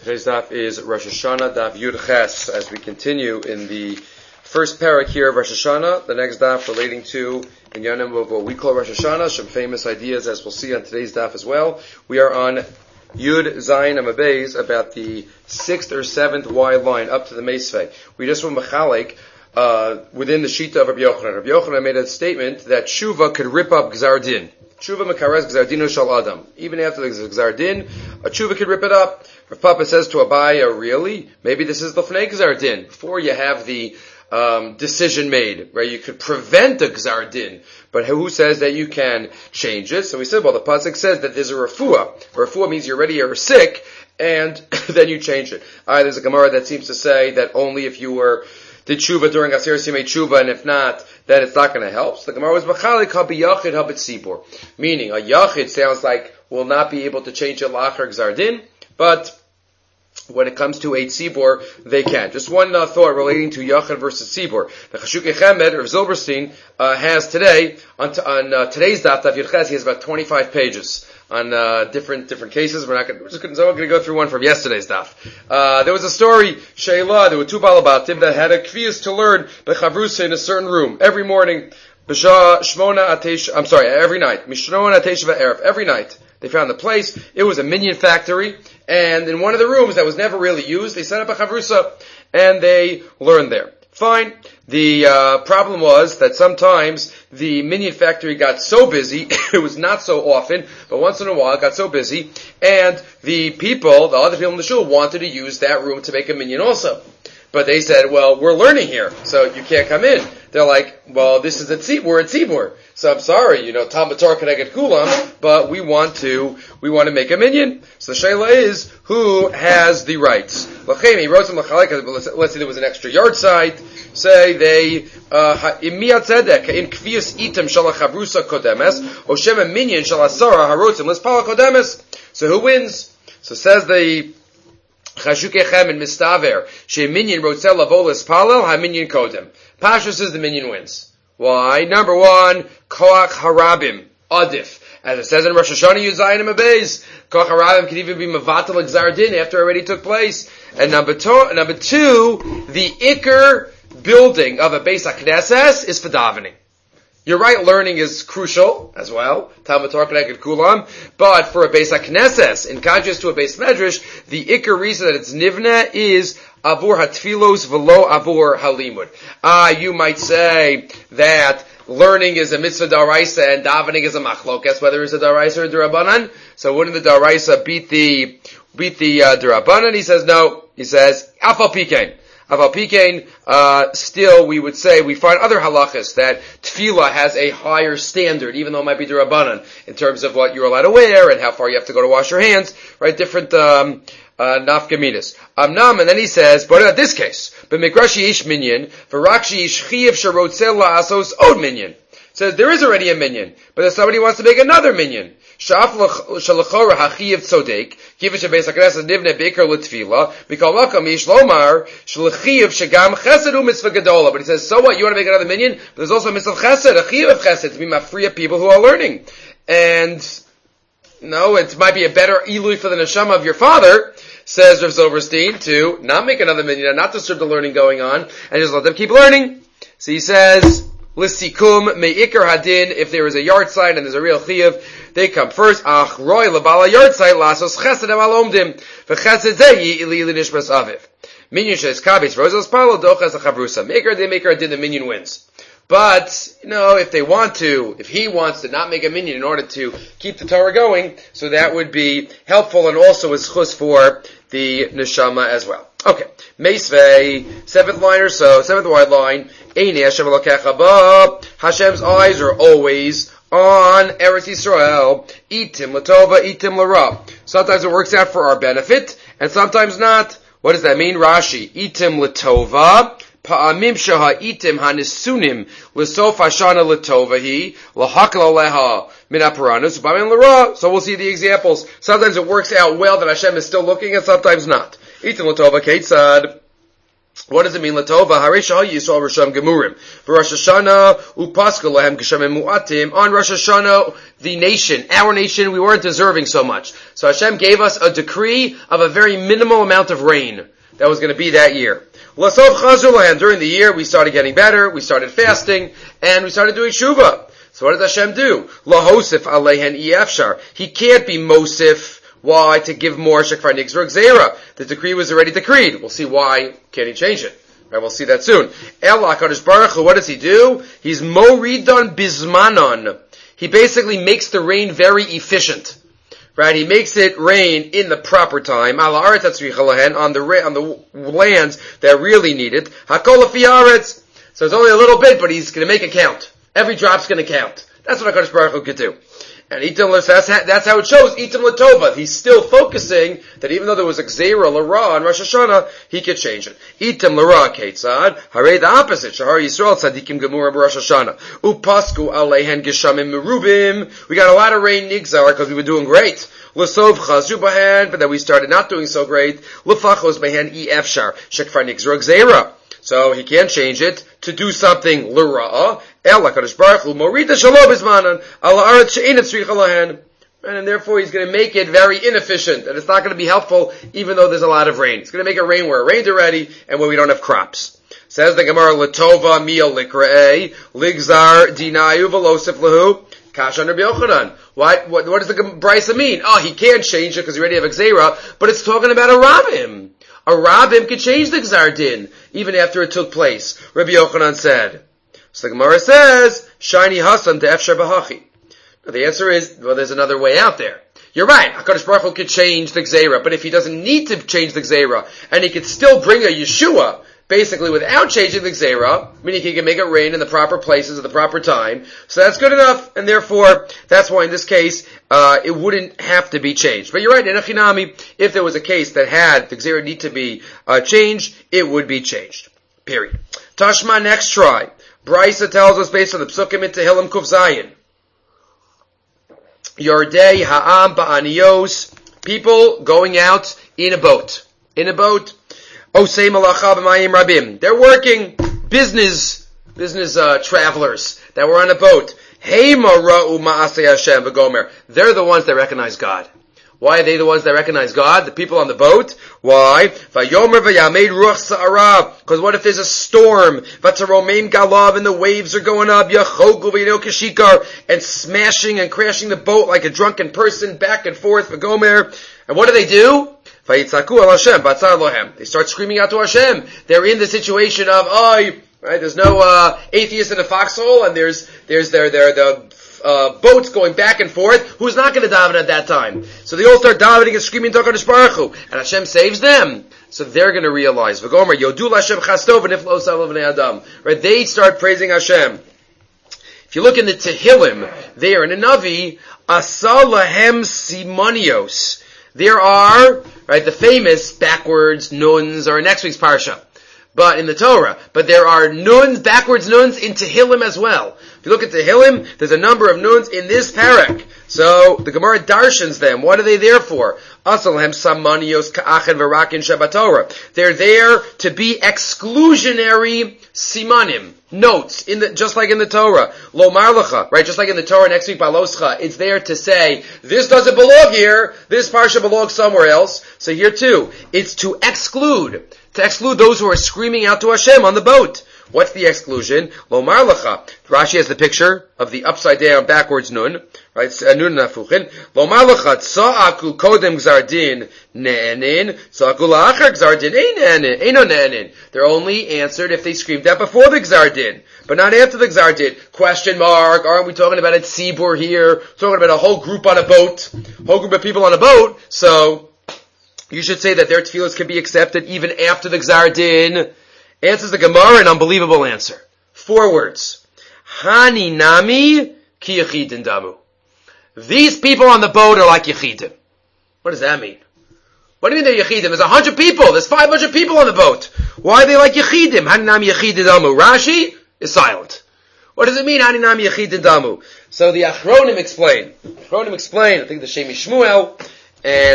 Today's daf is Rosh Hashanah, daf Yud Ches, as we continue in the first parak here of Rosh Hashanah, the next daf relating to Inyanim of what we call Rosh Hashanah, some famous ideas as we'll see on today's daf as well. We are on Yud Zayin Amabez, about the 6th or 7th Y line up to the Meisvei. We just went Mechalik within the Shita of Rabbi Yochanan. Rabbi Yochanan made a statement that Tshuva could rip up Gzar Din. Tshuva mekares Gzar Dino shel Adam. Even after the Gzar Din, a Tshuva could rip it up. Rav Papa says to Abaya, really? Maybe this is L'fnei Gzar Din, before you have the decision made, right? You could prevent a Gzar Din, but who says that you can change it? So we said, well, the pasuk says that there's a refuah. A refuah means you're sick, and then you change it. There's a Gemara that seems to say that only if you did tshuva during Asir Simei tshuva, and if not, then it's not going to help. So the Gemara was B'chalik ha-b'yachid ha-b'tzibur. Meaning, a yachid sounds like will not be able to change it la'achar Gzar Din, but when it comes to a tzibur, they can. Just one thought relating to Yachid versus tzibur. The Chashukei Chemed, Rav Zilberstein, has today, on today's daf Yud Ches, he has about 25 pages on different cases. We're not going to go through one from yesterday's daf. There was a story, Sheila, there were two balabatim that had a kvius to learn Bechavrusa in a certain room every morning, every night, Mishmona Atesha Erev, every night. They found the place. It was a minion factory, and in one of the rooms that was never really used, they set up a chavrusa, and they learned there. Fine. The problem was that sometimes the minion factory got so busy, it was not so often, but once in a while it got so busy, and the other people in the shul wanted to use that room to make a minion also. But they said, well, we're learning here, so you can't come in. They're like, well, this is we're at Tzibur. So I'm sorry, Talmud Torah Keneged Kulam, but we want to make a minyan. So the Shaila is, who has the rights? He wrote some Lachalik, let's say there was an extra yard site, say they, Imiyat Tzedek, in Kvius Item Shala Chavrusa Kodemes, O Shem Minyan Shala Sarah Harotzim Lispala Kodemes. So who wins? So says the Chashukei Chemed Mistaver, She Minyan Rotzel Lavolis Palel, Ha Minyan Kodem. Pasha says the minyan wins. Why? Number one, Koach Harabim, Adif. As it says in Rosh Hashanah, Yud Zayin Amabez, Koach Harabim can even be Mavatal Gzar Din after it already took place. And number two, the Iker building of a Beis HaKnesses is for davening. You're right, learning is crucial as well. Talmud Torah Keneged Kulam. But for a Beis HaKnesses, in contrast to a Beis Medrash, the Iker reason that it's Nivna is Avur HaTfilos v'lo Avur HaLimud. You might say that learning is a mitzvah daraisa and davening is a machlokas, whether it's a daraisa or a derabanan. So wouldn't the daraisa beat the derabanan? He says no. He says afal pikein. Aval pikein, still we would say we find other halachas that tefillah has a higher standard, even though it might be derabanan, in terms of what you're allowed to wear and how far you have to go to wash your hands, right? Different nafkaminas. And then he says, but in this case, b'mikrashi ish minyan, v'rakshi ish chiyav sharotzel la'asos od minyan. Says there is already a minyan, but if somebody wants to make another minyan, shaf shalachora hachiyav tzodek, kivish beis haknesses nivne beikar l'tfila, mikol makam ish lomar shalachiyav shagam chesed u mitzvah gadola. But he says, so what? You want to make another minyan? But there's also a mitzvah chesed, a chiyav of chesed, to be mafriya people who are learning. And no, it might be a better ilui for the neshama of your father, says Rav Zilberstein, to not make another minyan, not disturb the learning going on, and just let them keep learning. So he says, Lissikum me'ikar hadin, if there is a yard site and there's a real chiyuv, they come first. Ach roy lebala yard site lasos chesed alomdim v'chesed zeyi ili nishmas aviv. Minyan shes kabis rozos palo dochas a chavrusa. Meikar hadin, the minyan wins. But, if he wants to not make a minyan in order to keep the Torah going, so that would be helpful and also is chus for the neshama as well. Okay. Meisvei, 7th line or so, 7th wide line, Eini Hashem Elokecha ba, Hashem's eyes are always on Eretz Yisrael, Itim Latova, Itim Lara. Sometimes it works out for our benefit, and sometimes not. What does that mean? Rashi, Itim Latova, Pa'amim Shaha Itim Hanisunim, L'sof Hashana Latovahi, L'hakal Aleha, Min Aparanus, Ba'amim Lara. So we'll see the examples. Sometimes it works out well that Hashem is still looking, and sometimes not. Itim Latova Ketzad. What does it mean? Latova Harisha Yisrael Risham Gemurim. For Rosh Hashanah Upaska Lahem Geshamim Muatim. On Rosh Hashanah, the nation, our nation, we weren't deserving so much. So Hashem gave us a decree of a very minimal amount of rain that was going to be that year. Lasov Chazur Lahem. During the year, we started getting better. We started fasting and we started doing shuvah. So what does Hashem do? Lahosif Alehen Efshar. He can't be Mosif. Why? To give more shekvar nigzor gzeira. The decree was already decreed. We'll see why. Can he change it? Right, we'll see that soon. El HaKadosh Baruch Hu, what does he do? He's moridon bismanon. He basically makes the rain very efficient. Right? He makes it rain in the proper time. Al haaretz hatzricha lahen, on the lands that really need it. Hakol lefi haaretz. So it's only a little bit, but he's going to make it count. Every drop's going to count. That's what HaKadosh Baruch Hu could do. And that's how it shows. Itam Latova. He's still focusing that even though there was a Gzeira Lara on Rosh Hashanah, he could change it. Itam Lara Ketzad. Hare the opposite. Shahar Yisrael Tzadikim Gemura Rosh Hashanah. Upasku Alehen Geshamim Merubim. We got a lot of rain Nigzar because we were doing great. L'sov Chazru Bahan, but then we started not doing so great. L'fachos Bahan Efshar. Shekfar Nigzar Gzeira. So he can't change it to do something l'ra'ah. El HaKadosh Baruch Hu morida shalom bizmanan al haaretz she'ein tzricha lahen. And therefore he's going to make it very inefficient, and it's not going to be helpful even though there's a lot of rain. It's going to make it rain where it rained already and where we don't have crops. Says the Gemara, Latova miyal likra'eh ligzar dinayu v'losif lahu kash under Yochanan. What does the Brisa mean? Oh, he can't change it because he already have a Gzeira, but it's talking about a Rabim. A Rabbim could change the Gzar Din, even after it took place. Rabbi Yochanan said. So the Gemara says, Shiny Hasan to Efshar Bahachi. Now the answer is, well, there's another way out there. You're right, HaKadosh Baruch Hu could change the Gzeira, but if he doesn't need to change the Gzeira, and he could still bring a Yeshua, basically without changing the Gzeira, meaning he can make it rain in the proper places at the proper time, so that's good enough, and therefore, that's why in this case, it wouldn't have to be changed. But you're right, in Achinami, if there was a case that had the Gzeira need to be changed, it would be changed. Period. Tashma, next try. Brisa tells us based on the Psukim in Tehillim Kuf Zayin. Yordei ha'am ba'aniyos, people going out in a boat. In a boat. Osei malacha b'mayim rabim. They're working, business travelers that were on a boat. Heima ra'u ma'asei Hashem v'gomer. They're the ones that recognize God. Why are they the ones that recognize God? The people on the boat? Why? Vayomer v'yameid ruach sa'ara. Because what if there's a storm? V'taromeim galav, and the waves are going up. Yachogu v'yino kashikar, and smashing and crashing the boat like a drunken person, back and forth. V'gomer. And what do? Vayitzaku al Hashem, batzar lohem. They start screaming out to Hashem. They're in the situation of, right? There's no atheist in a foxhole, and there's the boats going back and forth. Who's not going to daven at that time? So they all start davening and screaming to HaKadosh Baruch Hu, and Hashem saves them. So they're going to realize, V'gomer Yodul Hashem Chastov and Iflo Salav Bnei Adam. Right? They start praising Hashem. If you look in the Tehillim, there in the Navi, Asa Lahem Simonios. There are, right, the famous backwards nuns are in next week's parsha, but in the Torah. But there are nuns, backwards nuns in Tehillim as well. If you look at Tehillim, there's a number of nuns in this parak. So the Gemara darshans them. What are they there for? Asalhem samanios ka'achen v'rakin shabatorah. They're there to be exclusionary simanim, notes, just like in the Torah. Lo marlacha, right? Just like in the Torah next week, baloscha. It's there to say, this doesn't belong here, this parsha belongs somewhere else. So here too, it's to exclude those who are screaming out to Hashem on the boat. What's the exclusion? Lo marlacha. Rashi has the picture of the upside down backwards nun, right? Nun nafuchin. Lo marlacha tza'aku kodem gzardin ne'enin, tza'aku la'achar gzardin eino ne'enin. They're only answered if they screamed out before the gzardin, but not after the gzardin. Question mark. Aren't we talking about a tzibur here? We're talking about a whole group on a boat, whole group of people on a boat. So you should say that their tefillos can be accepted even after the gzardin. Answers the Gemara, an unbelievable answer. 4 words. Hani nami ki yechidin damu. These people on the boat are like yechidim. What does that mean? What do you mean they're yechidim? There's 100 people. There's 500 people on the boat. Why are they like yechidim? Hani nami yechidin damu. Rashi is silent. What does it mean, Hani nami yechidin damu? So the Achronim explain. I think the Shemi Shmuel, and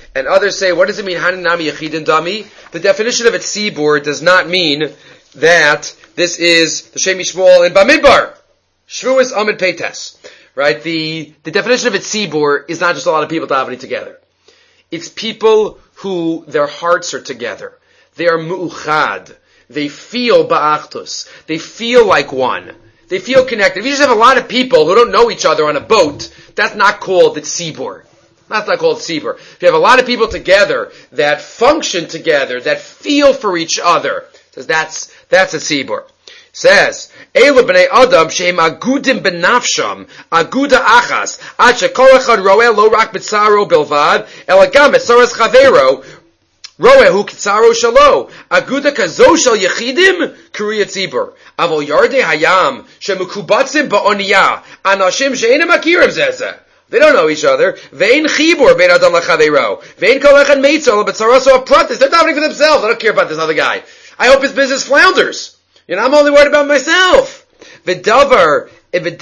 And others say, what does it mean, Hananami Yechidin Dami? The definition of a tzibur does not mean that this is the Shem Yishmael in Bamidbar. Shvuas Amid Peites. Right? The definition of a tzibur is not just a lot of people davening together. It's people who their hearts are together. They are mu'uchad. They feel ba'achtus. They feel like one. They feel connected. If you just have a lot of people who don't know each other on a boat, that's not called the tzibur. That's not called tzibur. If you have a lot of people together that function together, that feel for each other, says that's a tzibur. Says, Eilu b'nei Adam shehem agudim benafsham, aguda achas, ad shekol echad roeh lo rak b'tzaro bilvad, ela gam b'tzaras chavero, roeh hu k'tzaro shalo, aguda kazo shel yechidim, kuriya tzibur. Avol yardei hayam, shemukubatzim ba'oniyah, anashim she'enem akirim zezeh. They don't know each other. Vein chibur bein adam lachadero. Vein kol echad meitzol b'tzaraso apratis. They're davening for themselves. I don't care about this other guy. I hope his business flounders. I'm only worried about myself. V'davar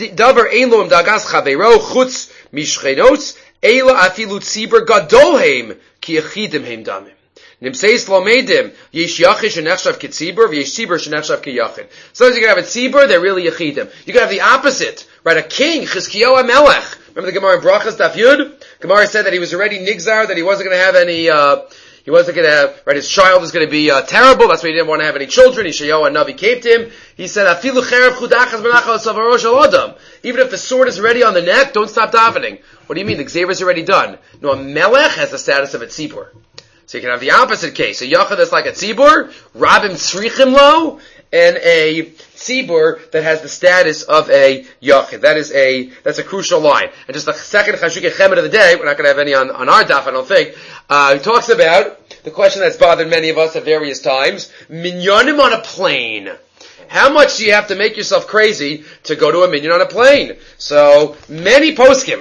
ein lo im dagas chavero chutz mishchenos eila afilu tzibur gadolheim ki yechidim heim damim. Nimseis lo meidim yesh yachid shenechshav kitzibur v'yesh tzibur shenechshav ki yachid. Sometimes you can have a tzibur, they're really yechidim. You can have the opposite, right? A king, Chizkiyahu HaMelech. Remember the Gemara in Brachas Daf Yud? Gemara said that he was already nigzar, that he wasn't going to have any. He wasn't going to have, right, his child was going to be terrible, that's why he didn't want to have any children. Yeshayahu HaNavi caved him. He said, Afilu cherev chudachas benachal savaro shel adam. Even if the sword is already on the neck, don't stop davening. What do you mean? The gzeira is already done. No, a melech has the status of a tzibur. So you can have the opposite case. A yachad that's like a tzibur, rabim tzrichim lo, and a tzibur that has the status of a yachid. That's a crucial line. And just the second chashukei chemed of the day, we're not going to have any on our daf, I don't think. He talks about the question that's bothered many of us at various times. Minyanim on a plane. How much do you have to make yourself crazy to go to a minyan on a plane? So, many poskim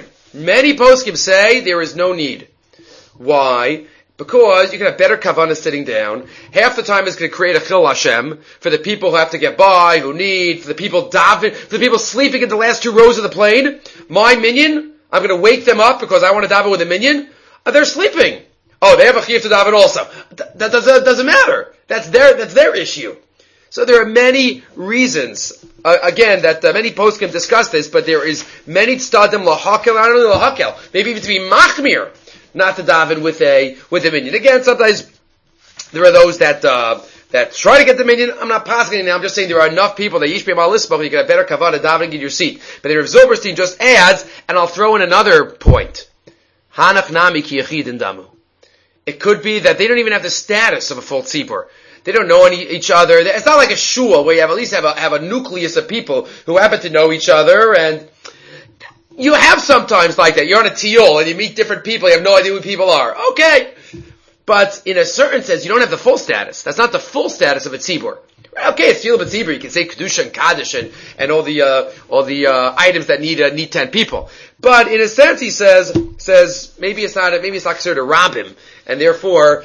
say there is no need. Why? Because you can have better kavanah sitting down. Half the time it's going to create a chil Hashem for the people who have to get by, who need, for the people davening, for the people sleeping in the last two rows of the plane. My minyan, I'm going to wake them up because I want to daven with a minyan. They're sleeping. Oh, they have a chiyuv to daven also. That doesn't matter. That's their issue. So there are many reasons, again, that many posts can discuss this, but there is many tzdadim lahakel, not only lahakel, maybe even to be machmir, not to daven with a minyan. Again, sometimes there are those that try to get the minyan. I'm not passing it now. I'm just saying there are enough people that yishbei mal lisbach, you can have better kavanah davening in your seat. But Rav Zilberstein just adds, and I'll throw in another point. Hanach nami ki yechidin damu. It could be that they don't even have the status of a full tzibur. They don't know each other. It's not like a shul where you have at least have a nucleus of people who happen to know each other, and you have sometimes like that. You're on a tiyul and you meet different people, you have no idea who people are. Okay. But in a certain sense, you don't have the full status. That's not the full status of a tzibur. Okay, it's tefillah b'tzibur. You can say kedusha and kaddish and all the items that need 10 people. But in a sense, he says maybe it's not considered a rabbim, and therefore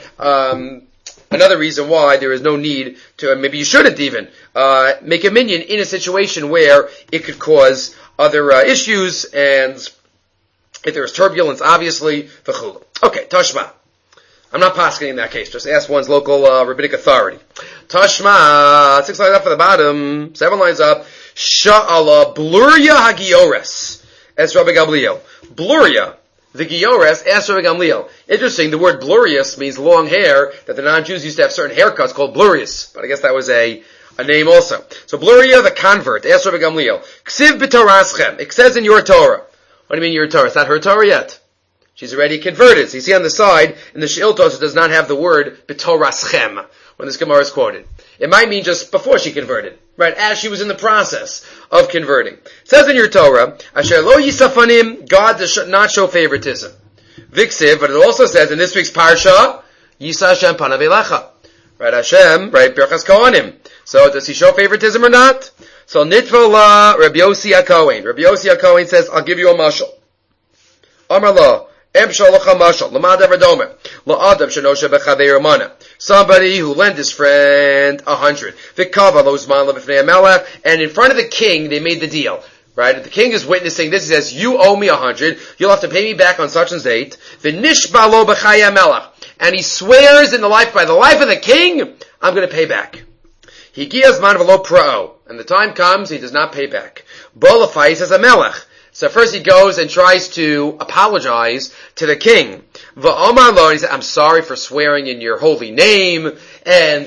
another reason why there is no need to, maybe you shouldn't even make a minyan in a situation where it could cause other issues, and if there is turbulence, obviously, v'chulu. Okay, Tashma. I'm not pasking in that case. Just ask one's local rabbinic authority. Tashma, 6 lines up from the bottom, 7 lines up. Sha'ala Bluria Hagiores. That's Rabbi Gamliel. Bluria, the Giores, asked Rabbi Gamliel. Interesting, the word blurious means long hair, that the non-Jews used to have certain haircuts called blurious. But I guess that was a name also. So Bluria, the convert, asked Rabbi Gamliel. Ksiv b'toraschem. It says in your Torah. What do you mean your Torah? It's not her Torah yet. She's already converted. So you see on the side, in the She'iltos, it does not have the word b'toraschem when this Gemara is quoted. It might mean just before she converted, right? As she was in the process of converting. It says in your Torah, Asher lo yisafanim, God does not show favoritism. Viksiv, but it also says in this week's Parsha, Yisa Hashem panav elecha. Right, Hashem, right, Birchas Kohanim. So does he show favoritism or not? So Nitva la Rabbi Yossi HaKohen. Rabbi Yossi HaKohen says, I'll give you a mashal. Amar la. Somebody who lent his friend 100. And in front of the king, they made the deal. right? If the king is witnessing this, he says, you owe me 100, you'll have to pay me back on such and date. V'nishba lo b'chaya melech. And he swears by the life of the king, I'm going to pay back. Higiaz man v'lo pra'o. And the time comes, he does not pay back. Bolafai says a melech. So first he goes and tries to apologize to the king. V'omar lo, and he said, I'm sorry for swearing in your holy name, and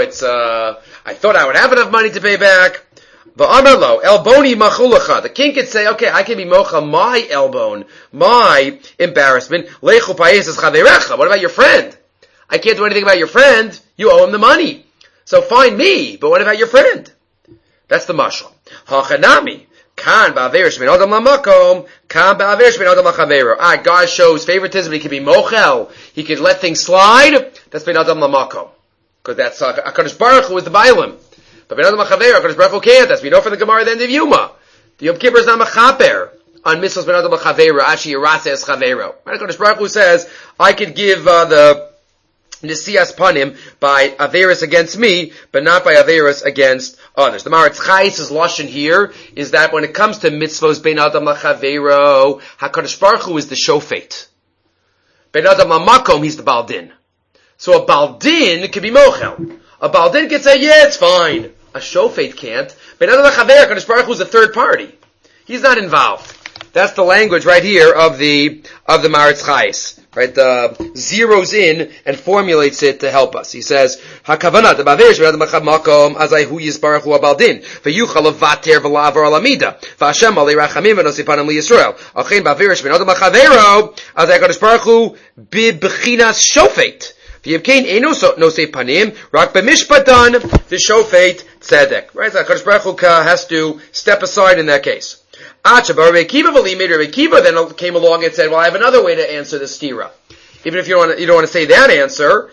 I thought I would have enough money to pay back. V'omar lo, elboni machulacha. The king could say, okay, I can be mocha my elbon, my embarrassment. Lechu payes es chaverecha. What about your friend? I can't do anything about your friend. You owe him the money. So fine me, but what about your friend? That's the mashal. Hachanami. Kan ba'averish ben adam lamakom, kan ba'averish ben adam lachavero. God shows favoritism. He can be mochel. He can let things slide. That's ben adam lamakom. Because that's HaKadosh Baruch Hu is the Bailim. But ben adam lachavero, HaKadosh Baruch Hu can't. As we know from the Gemara at the end of Yuma. The Yom Kippur is not mechaper on mitzvahs ben adam lachavero. Ashi yiratze es chavero. HaKadosh Baruch Hu says, I could give the Nisias Panim by Averis against me, but not by Averis against others. The Maharatz Chais' lashon here is that when it comes to mitzvos bein adam lachavero, HaKadosh Baruch Hu is the shofet. Bein adam lamakom, he's the baldin. So a baldin can be mochel. A baldin can say, yeah, it's fine. A shofet can't. Bein adam lachavero, HaKadosh Baruch Hu is the third party. He's not involved. That's the language right here of the Maharatz Chais. Right, zeroes in and formulates it to help us. He says, "Hakavanat ba'averish be'adam makom azay hu yisbarach hu abaldin ve'yuchal levater v'lavar alamida v'Hashem alei rachamim v'nosipanim liYisrael achein ba'averish be'adam machavero azay HaKadosh Baruch Hu b'bchinas shofet v'yivkein eno nosei panim rak b'mishpatan v'shofet tzedek." Right, so HaKadosh Baruch Hu has to step aside in that case. Rabbi Akiva then came along and said, well, I have another way to answer the stira. Even if you don't want to say that answer,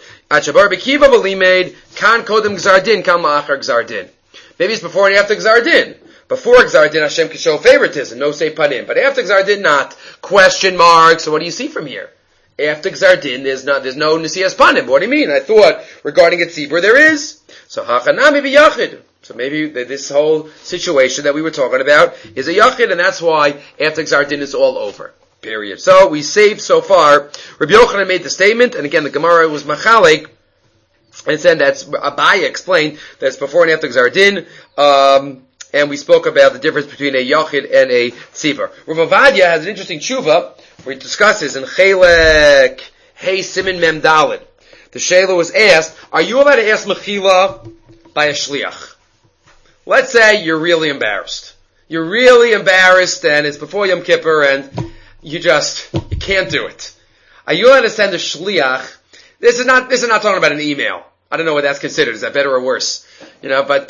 maybe it's before and after Gzardin. Before Gzardin, Hashem can show favoritism, no say panim. But after Gzardin, not. Question mark. So what do you see from here? After Gzardin, there's no Nisias panim. What do you mean? I thought regarding a tzibur there is. So hachanami b'yachid. So maybe this whole situation that we were talking about is a yachid, and that's why after Gzardin is all over. Period. So we saved so far. Rabbi Yochanan made the statement, and again the Gemara was machalik, and said that's Abaye explained that it's before and after Gzardin, and we spoke about the difference between a yachid and a tzibur. Rav Ovadia has an interesting tshuva where he discusses in Chelek Hey Simin Mem Daled. The Shayla was asked, are you allowed to ask mechila by a shliach? Let's say you're really embarrassed. You're really embarrassed and it's before Yom Kippur and you can't do it. Are you allowed to send a shliach? This is not talking about an email. I don't know what that's considered. Is that better or worse? But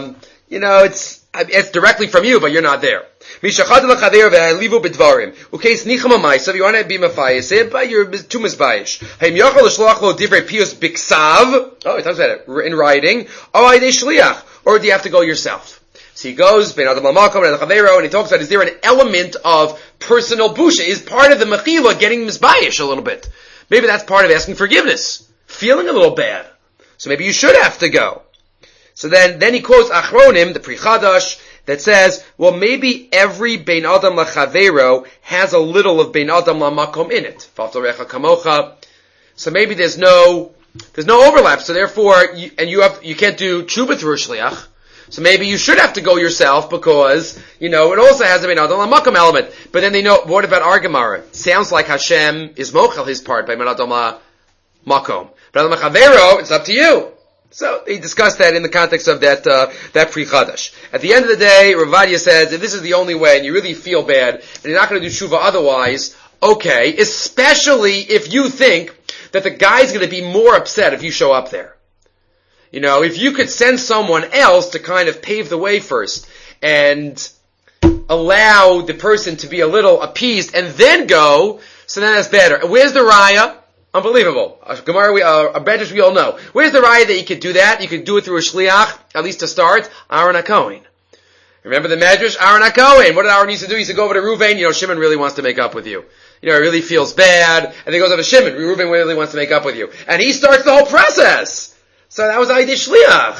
it's directly from you, but you're not there. If you want to be mafayis, but you're too misbayish. Oh, he talks about it in writing. Or do you have to go yourself? So he goes, and he talks about, is there an element of personal busha? Is part of the mechila getting misbayish a little bit? Maybe that's part of asking forgiveness. Feeling a little bad. So maybe you should have to go. So then he quotes Achronim, the Pri Chadash, that says, well, maybe every Bein Adam Lachavero has a little of Bein Adam Lamakom in it. Faftarecha Kamocha. So maybe there's no overlap. So therefore, you can't do tshuva through a shliach. So maybe you should have to go yourself because, it also has a Bein Adam Lamakom element. But then they know, what about our Gemara? Sounds like Hashem is mochel his part by Bein Adam Lamakom. But Adam Lachavero, it's up to you. So he discussed that in the context of that Pri Chadash. At the end of the day, Rav Ovadia says, if this is the only way and you really feel bad and you're not going to do tshuva otherwise, okay, especially if you think that the guy's going to be more upset if you show up there. If you could send someone else to kind of pave the way first and allow the person to be a little appeased and then go, so then that's better. Where's the raya? Unbelievable. Gemara, a Medrash we all know. Where's the raya that you could do that? You could do it through a shliach, at least to start. Aaron HaKohen. Remember the Medrash? Aaron HaKohen. What did Aaron used to do? He used to go over to Reuven. Shimon really wants to make up with you. He really feels bad. And then he goes over to Shimon. Reuven really wants to make up with you. And he starts the whole process. So that was Aidi Shliach.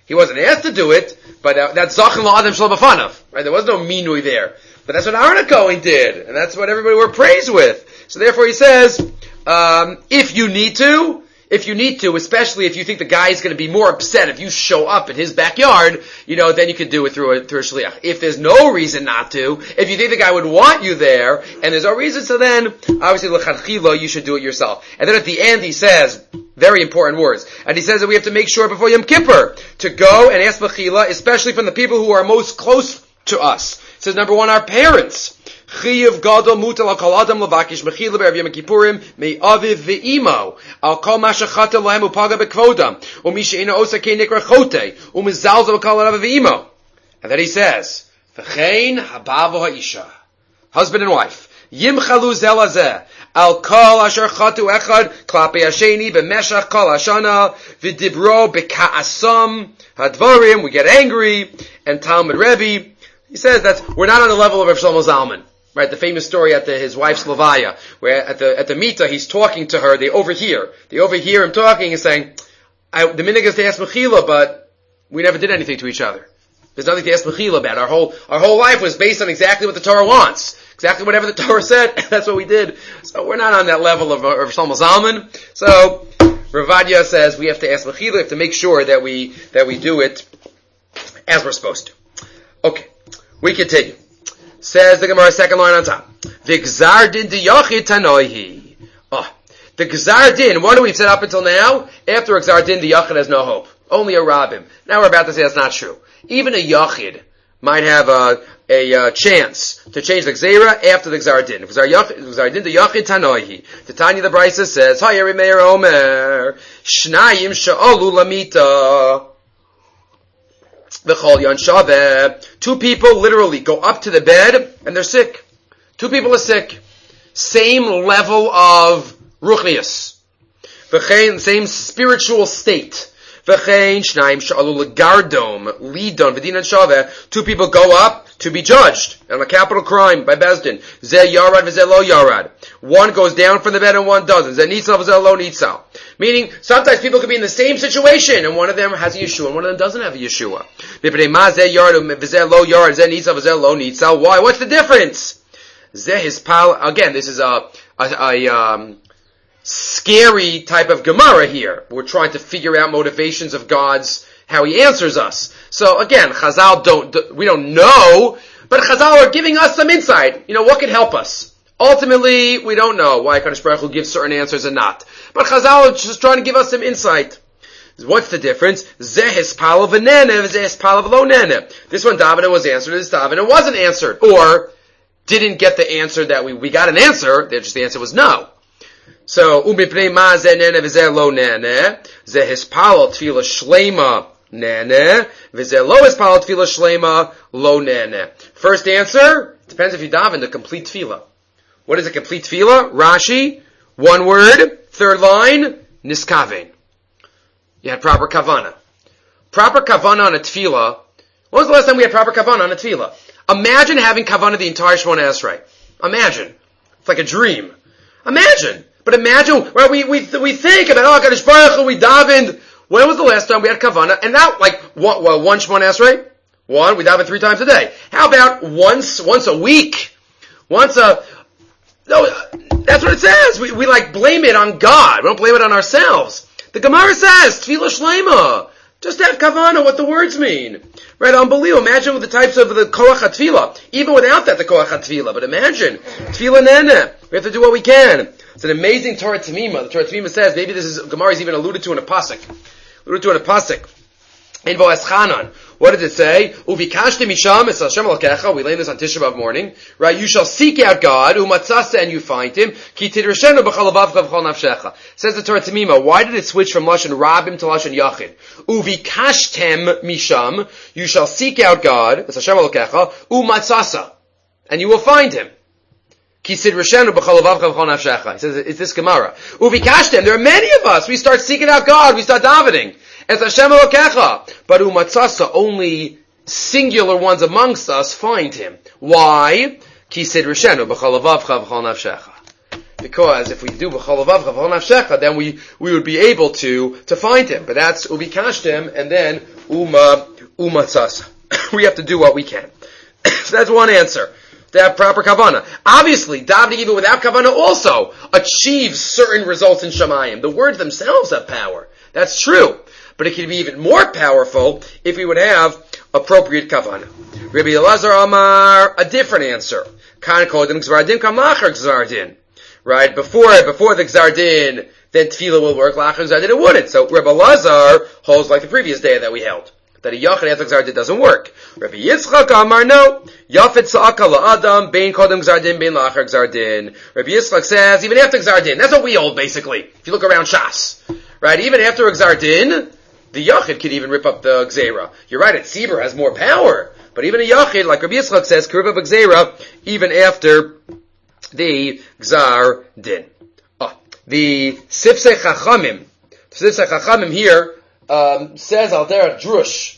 He wasn't asked to do it, but that's Zachin La'adam Shel B'fanav. Right? There was no minui there. But that's what Aaron HaKohen did, and that's what everybody were praised with. So therefore he says, if you need to, especially if you think the guy is going to be more upset if you show up in his backyard, then you could do it through a shliach. If there's no reason not to, if you think the guy would want you there, and there's no reason, so then, obviously, l'chadchila, you should do it yourself. And then at the end he says, very important words, and he says that we have to make sure before Yom Kippur, to go and ask mechila, especially from the people who are most close to us. It says, number one, our parents. Chiyav gadol mutal kol adam levakish mechila be'erev Yom Kippurim me'aviv ve'imo al kol ma shechata lahem upaga bekvodam u'mi she'ena osa kei nikra chote u'mizalzel kol arav ve'imo. And then he says, v'chein habavo ha'isha, husband and wife, yimchalu zel hazeh al kol asher chatu echad klape hasheni b'meshach kol hashana v'dibro b'ka'asam hadvarim. We get angry, and Talmud Rebbe, he says that we're not on the level of Rav Shlomo Zalman. Right, the famous story at his wife's levaya, where at the mita he's talking to her. They overhear him talking and saying, "The minhag is to ask mechila, but we never did anything to each other. There's nothing to ask mechila about. Our whole life was based on exactly what the Torah wants, exactly whatever the Torah said. That's what we did. So we're not on that level of Shlomo Zalman. So Rav Ovadia says we have to ask mechila, we have to make sure that we do it as we're supposed to. Okay, we continue. Says the Gemara, second line on top. The Gzar Din D'Yachid Tanoihi. The Gzar Din, what do we said up until now? After a Gzar Din, the Yachid has no hope. Only a Rabbim. Now we're about to say that's not true. Even a Yachid might have a chance to change the Gzera after the Gzar Din. Gzar Din D'Yachid Tanoihi. The Tanya the Brisa says, Hayeri Meir Omer, Shnayim Sha'olu Lamita. Two people literally go up to the bed and they're sick. Two people are sick. Same level of ruchnius. Same spiritual state. Two people go up to be judged on a capital crime by Bezdin. Zeh yarad v'zeh lo yarad. One goes down from the bed and one doesn't. Zeh nitzal v'zeh lo nitzal. Meaning, sometimes people could be in the same situation and one of them has a Yeshua and one of them doesn't have a Yeshua. Why? What's the difference? Again, this is a scary type of Gemara here. We're trying to figure out motivations of God's, how He answers us. So again, Chazal we don't know, but Chazal are giving us some insight. What could help us? Ultimately, we don't know why HaKadosh Baruch Hu gives certain answers and not. But Chazal are just trying to give us some insight. What's the difference? This one davening was answered, this davening wasn't answered. Or, didn't get the answer that we got an answer, just the answer was no. So, umipnei ma zeh nene v'zeh lo nene, zeh hispalot tefillah shlema nene, v'zeh lo hispalot tefillah shlema lo nene. First answer, depends if you daven the complete tefillah. What is a complete tefillah? Rashi, one word, third line, niskaven. You had proper kavana. Proper kavana on a tefillah. When was the last time we had proper kavana on a tefillah? Imagine having kavana the entire Shemona Esrei. Imagine. It's like a dream. Imagine. But imagine, well, we think about, HaKadosh Baruch Hu, we davened. When was the last time we had kavana? And now, one Shemona Esrei? One, we daven 3 times a day. How about once a week? No, that's what it says. We blame it on God. We don't blame it on ourselves. The Gemara says, Tefillah Shlema. Just have kavana, what the words mean. Right, unbelievable. Imagine with the types of the koach HaTefillah. Even without that, the koach HaTefillah. But imagine, Tefillah Nene. We have to do what we can. It's an amazing Torah Tamima. The Torah Tamima says, maybe Gemara is even alluded to in a pasuk. In Boaz Chanan. What does it say? Uvikashte misham es Hashem Elokecha. We learn this on Tisha B'Av morning. Right? You shall seek out God, umatzasa, and you find Him. Ki tidrashenu b'chol levavcha v'chol nafshecha. Says the Torah Tamima. Why did it switch from Lashon Rabim to Lashon Yachid? Uvikashtem misham. You shall seek out God, es Hashem Elokecha, umatzasa, and you will find Him. Ki tidrashenu b'chol levavcha v'chol nafshecha. He says, it's this Gemara. Uvikashtem. There are many of us. We start seeking out God. We start davening. As Hashem Elokecha. But umatzasa, only singular ones amongst us find Him. Why? Ki sidrashenu b'chol levavcha v'chol nafshecha. because if we do b'chol levavcha v'chol nafshecha, then we would be able to find him. But that's ubikashtem and then umatzas. We have to do what we can. So that's one answer. To have proper kavanah. Obviously, davening even without kavanah also achieves certain results in Shamayim. The words themselves have power. That's true. But it can be even more powerful if we would have appropriate kavanah. Rabbi Elazar Amar, a different answer. Kan kodem gzar din kam lachar gzar din. Right? Before the gzar din, then tefillah will work, lachar gzar din it wouldn't. So Rabbi Elazar holds like the previous day that we held, that a yachid after gzar din doesn't work. Rabbi Yitzchak Amar, no. Yafet sa'aka la'adam, bein kodem gzar din, bein lachar gzar din. Rabbi Yitzchak says, even after gzar din, that's what we hold basically. If you look around Shas. Right? Even after a gzar din, the yachid could even rip up the gzeira. You're right, a tzibur has more power. But even a yachid, like Rabbi Yitzchak says, can rip up a gzeira even after the gzar din. The Sifsei Chachamim here says al derech drush.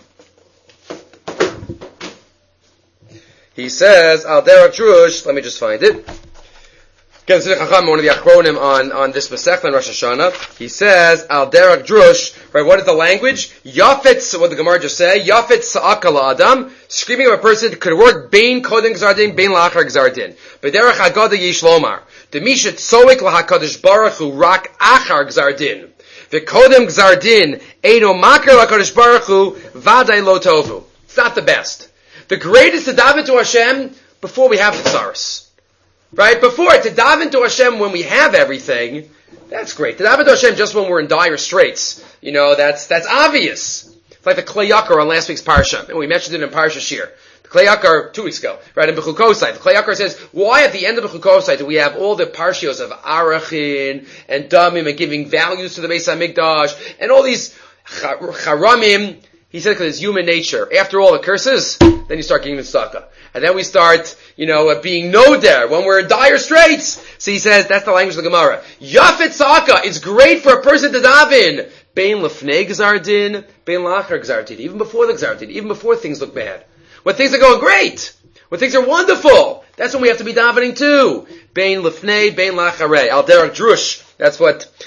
He says al derech drush. Let me just find it. Again, Sifsei Chachamim, one of the achronim on this Masechta in Rosh Hashanah. He says al derech drush. Right? What is the language? Yafet. What the Gemara just say? Yafet sa'aka la'adam. Screaming of a person could work bein kodem gzar din, bein lachar gzar din. B'derech haggadah yesh lomar. Demisha tzoik lahakadosh baruch hu rak achar gzar din. V'kodem gzar din eino makar lahakadosh baruch hu vaday lo tovu. It's not the best. The greatest to daven to Hashem before we have the tzaros. Right? Before, to daven to Hashem when we have everything, that's great. To daven to Hashem just when we're in dire straits, that's obvious. It's like the Klei Yakar on last week's Parsha. And we mentioned it in Parsha Shir. The Klei Yakar 2 weeks ago, right, in Bechukosai. The Klei Yakar says, why at the end of Bechukosai do we have all the Parshios of Arachin and Damim and giving values to the Beis HaMikdash and all these Charamim? He said because it's human nature. After all the curses, then you start getting the tzedakah. And then we start, being noder when we're in dire straits. So he says, that's the language of the Gemara. Yafet tzedakah, it's great for a person to daven. Bein lefnei gzar din, bein lachar gzar din. Even before the gzar din, even before things look bad. When things are going great, when things are wonderful, that's when we have to be davening too. Bein lefnei, bein lacharei. Al derech drush. That's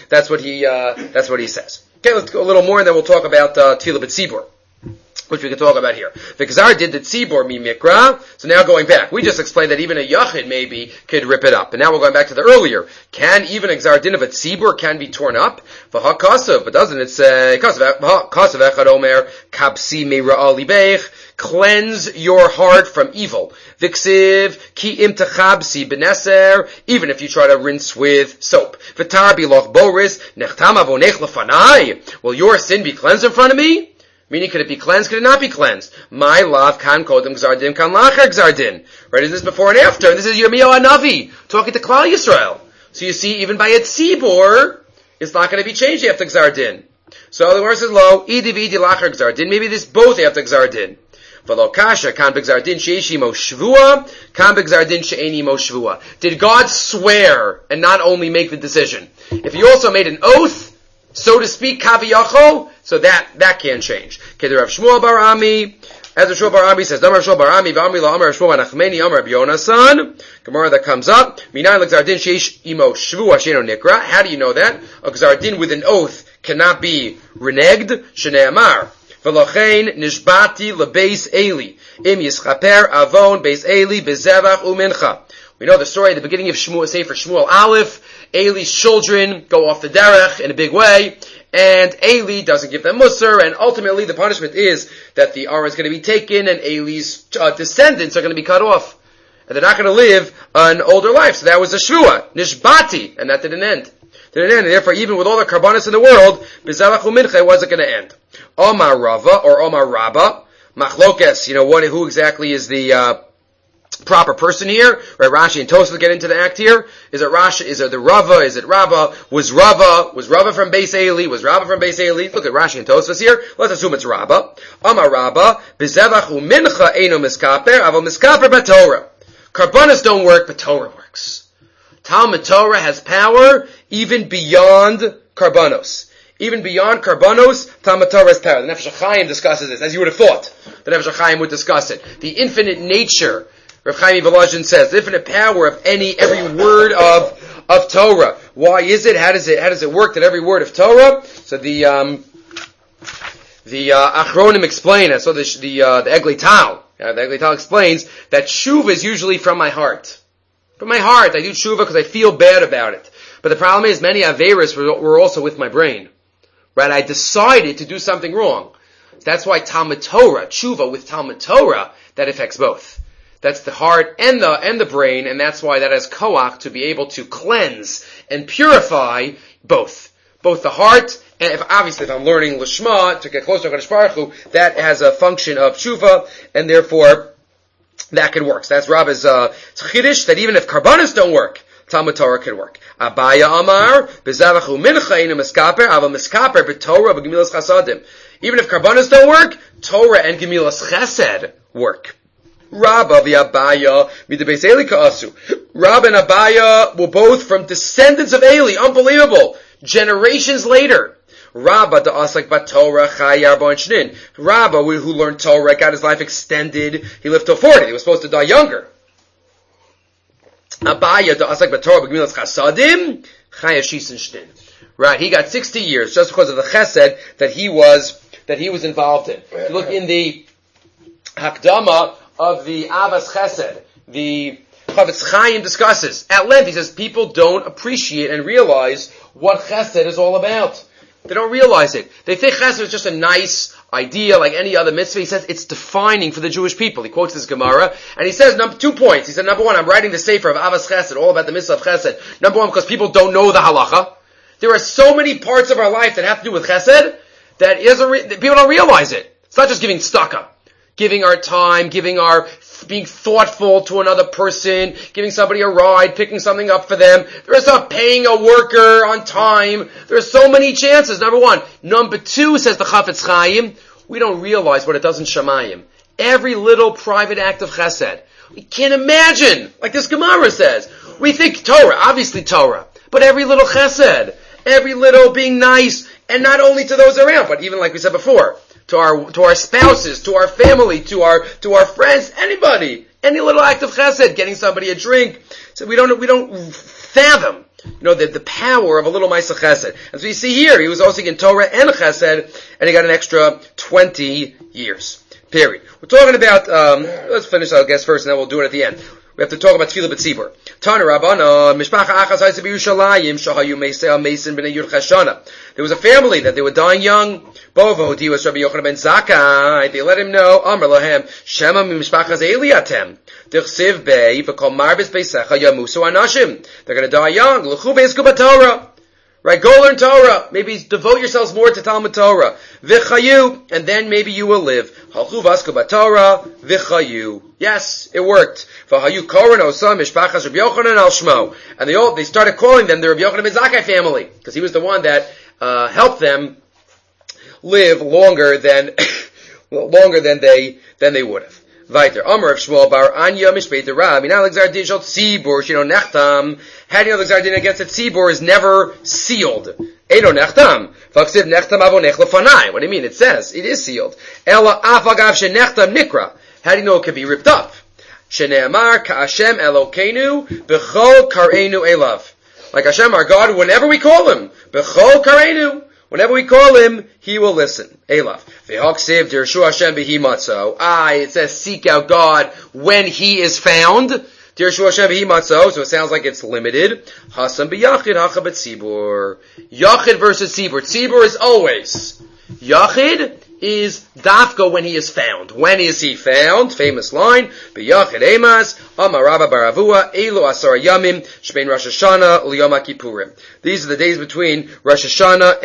what he says. Okay, let's go a little more and then we'll talk about Tefillah B'tzibur, which we can talk about here. The Gzar did the Tzibor mi Mikra. So now going back, we just explained that even a Yachid maybe could rip it up. And now we're going back to the earlier. Can even a Gzar din of a Tzibor can be torn up? V'ha kasav, but doesn't it say, kasav echad omer, kapsi me'ra'a libeich, cleanse your heart from evil. V'ksiv, ki im techabsi beneser, even if you try to rinse with soap. V'tar biloch boris, nechtam avonech lefanai, will your sin be cleansed in front of me? Meaning, could it be cleansed? Could it not be cleansed? My love, kan kodem gzar din, kan lachar gzar din. Right? Is this before and after? And this is Yirmiyahu Hanavi talking to Klal Yisrael. So you see, even by a tzibor, it's not going to be changed after gzar din. So the verse is lo, idi v'idi lachar gzar din. Maybe this both after gzar din. V'lo kasha, kan b'gzar din she'eshi mo shvua, kan b'gzar din she'eni mo shvua. Did God swear and not only make the decision? If he also made an oath, so to speak, kaviyachol, so that can't change. Keder Rav Shmuel Bar Ami, as Rav Shmuel Bar Ami says, Damar Shmuel Bar Ami, v'amri la Amar Rav Shmuel Nachmeni Amar Rav Yonasan, Gemara that comes up, Minay l'gzar din sheish imo shvu asheno nikra. How do you know that? A gzar din with an oath cannot be reneged. Shnei Amar, v'lochein nishbati lebeis Eli, im yischaper avon beis Eli bezevach umincha. We know the story at the beginning of Shmuel, Sefer Shmuel Aleph. Eli's children go off the derech in a big way, and Eli doesn't give them musar, and ultimately the punishment is that the Aron is going to be taken, and Eli's descendants are going to be cut off, and they're not going to live an older life. So that was a shvua, nishbati, and that didn't end. And therefore, even with all the karbanos in the world, B'zevach u'mincha wasn't going to end. Omar Rava, or Omar Rabba, machlokes, who exactly is the proper person here, right? Rashi and Tosfos get into the act here. Is it Rashi? Is it the Rava? Is it Rabba? Was Rava from Beis Eli? Was Rabba from Beis Eli? Look at Rashi and Tosfos here. Let's assume it's Rabba. Amar Rabba, b'zevach u'mincha eino miskaper, avo miskaper b'Torah. Karbanos don't work, but Torah works. Talmud Torah has power even beyond karbanos. Even beyond karbanos, Talmud Torah has power. The Nefesh HaChaim discusses this, as you would have thought. The Nefesh HaChaim would discuss it. The infinite nature, Rav Chaim Volozhin says, the infinite power of every word of of Torah. Why is it? How does it work that every word of Torah? So the Achronim explain it. So the Eglei Tal, the Eglei Tal explains that tshuva is usually from my heart. From my heart, I do tshuva because I feel bad about it. But the problem is, many averos were also with my brain. Right? I decided to do something wrong. That's why Talmud Torah, tshuva with Talmud Torah, that affects both. That's the heart and the brain, and that's why that has koach to be able to cleanse and purify both. Both the heart, and obviously if I'm learning Lishma, to get closer to HaKadosh Baruch Hu, that has a function of tshuva, and therefore, that can work. So that's Rabbi's chiddush, that even if karbanos don't work, Talmud Torah can work. Abaya Amar, Bezavachu Mincha Inu Miskaper, Ava Miskaper, B'Torah, B'Gemilas Chasadim. Even if karbanos don't work, Torah and Gemilas Chesed work. Rabba v'Abaya midabeis Eli ka'asu. Rabba and Abaya were both from descendants of Eli. Unbelievable. Generations later. Rabba da'asak bat Torah chayar bon shnin. Rabba, who learned Torah, got his life extended. He lived till 40. He was supposed to die younger. Abaya da'asak bat Torah b'gemilas chasadim chayar shisin shnin. Right, he got 60 years just because of the chesed that he was involved in. If you look in the Hakdama of the Avas Chesed, the Chavetz Chaim discusses at length. He says people don't appreciate and realize what Chesed is all about. They don't realize it. They think Chesed is just a nice idea like any other mitzvah. He says it's defining for the Jewish people. He quotes this Gemara, and he says 2 points. He said, number one, I'm writing the Sefer of Avas Chesed, all about the mitzvah of Chesed. Number one, because people don't know the halacha. There are so many parts of our life that have to do with Chesed that people don't realize it. It's not just giving tzedakah. Giving our time, being thoughtful to another person, giving somebody a ride, picking something up for them. There is not paying a worker on time. There are so many chances, number one. Number two, says the Chavetz Chaim, we don't realize what it does in Shamayim. Every little private act of chesed. We can't imagine, like this Gemara says. We think Torah, obviously Torah, but every little chesed, every little being nice, and not only to those around, but even like we said before, to our spouses, to our family, to our friends, anybody, any little act of chesed, getting somebody a drink. So we don't fathom, the power of a little ma'aseh chesed. As we see here, he was also in Torah and chesed, and he got an extra 20 years. Period. We're talking about, let's finish our guess first, and then we'll do it at the end. We have to talk about Tefillah B'Tzibur. Tana Rabbana, Mishpacha Achas Hayse B'Yushalayim, Shahayu Meisei Mesin B'nei Yud Cheshana. There was a family that they were dying young. Bovo, he was Rabbi Yochanan ben Zakkai. They let him know, Amar Lahem, Shema Mishpachas Eli Atem. Dichsiv Bei, V'kol Marbis Beisecha Yamusu Anashim. They're going to die young. L'chu Be'ezku B'Torah. Right, go learn Torah. Maybe devote yourselves more to Talmud Torah. V'chayu, and then maybe you will live. Halchu v'asku b'Torah, v'chayu. Yes, it worked. V'hayu koren osam mishpachas Rabbi Yochanan al shmo. And they started calling them the Rabbi Yochanan ben Zakkai family, because he was the one that helped them live longer than they would have. Weiter. Amar of Shmuel bar Anya mishpeit Rab. Min Alexar din shel tzibur shino nechtam. How do you know the Gzar Din against the tzibur is never sealed? Eino nechtam. V'aksiv nechtam avonech lefanai. What do you mean? It says it is sealed. Ela af agav shenechtam nikra. How do you know it can be ripped up? Shene'amar ka'ashem Elokeinu b'chol kareinu elav. Like Hashem our God, whenever we call him, b'chol kareinu. Whenever we call him, he will listen. Elav. V'hoksiv dirshu Hashem b'hi matzo. It says seek out God when he is found. Dirshu Hashem b'hi matzo. So it sounds like it's limited. Hasam b'yachid hacha b'tzibur. Yachid versus tzibur. Tzibur is always. Yachid is dafka when he is found. When is he found? Famous line. B'yachid emas. Amar Rabba baravua. Elu asar yamim. Shbein Rosh Hashanah l'Yom HaKippurim. These are the days between Rosh Hashanah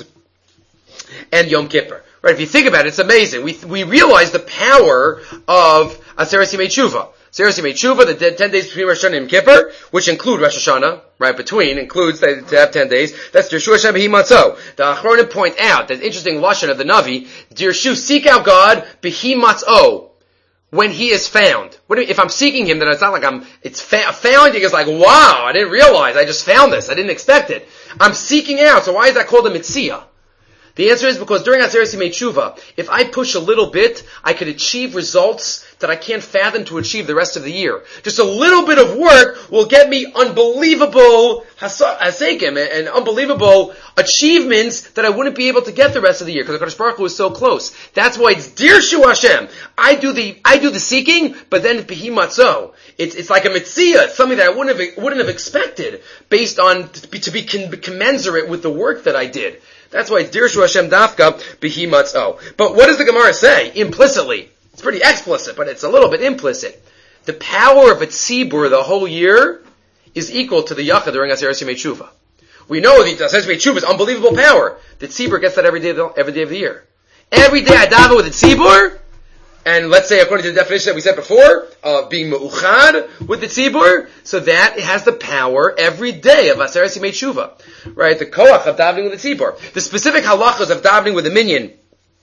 and Yom Kippur. Right? If you think about it, it's amazing. We realize the power of Aseret Yimei Tshuva. Aseret Yimei Tshuva, the 10 days between Rosh Hashanah and Yom Kippur, which include Rosh Hashanah, right, includes to have 10 days. That's Dirshu Hashem b'hi matzo. The Achronim point out that interesting lashon of the Navi, Dirshu, seek out God b'hi matzo, when he is found. What do you mean? If I'm seeking him, then it's not like found, it's like, wow, I didn't realize, I just found this, I didn't expect it. I'm seeking out, so why is that called a mitzvah? The answer is because during Aseret Yimei Tshuva, if I push a little bit, I could achieve results that I can't fathom to achieve the rest of the year. Just a little bit of work will get me unbelievable hasekim and unbelievable achievements that I wouldn't be able to get the rest of the year because the Kadosh Baruch Hu is so close. That's why it's Dirshu Hashem. I do the seeking, but then it's Behimatzo. It's like a mitzvah. It's something that I wouldn't have expected based on to be commensurate with the work that I did. That's why it's Dirshu Hashem Dafka Behimatzo. But what does the Gemara say implicitly? It's pretty explicit, but it's a little bit implicit. The power of a tzibur the whole year is equal to the yachad during Aseret Yimei Tshuva. We know the Aseret Yimei Tshuva is unbelievable power. The tzibur gets that every day of the year. Every day I daven with the tzibur, and let's say according to the definition that we said before, of being me'uchad with the tzibur, so that it has the power every day of Aseret Yimei Tshuva. Right? The koach of davening with the tzibur. The specific halachas of davening with the minyan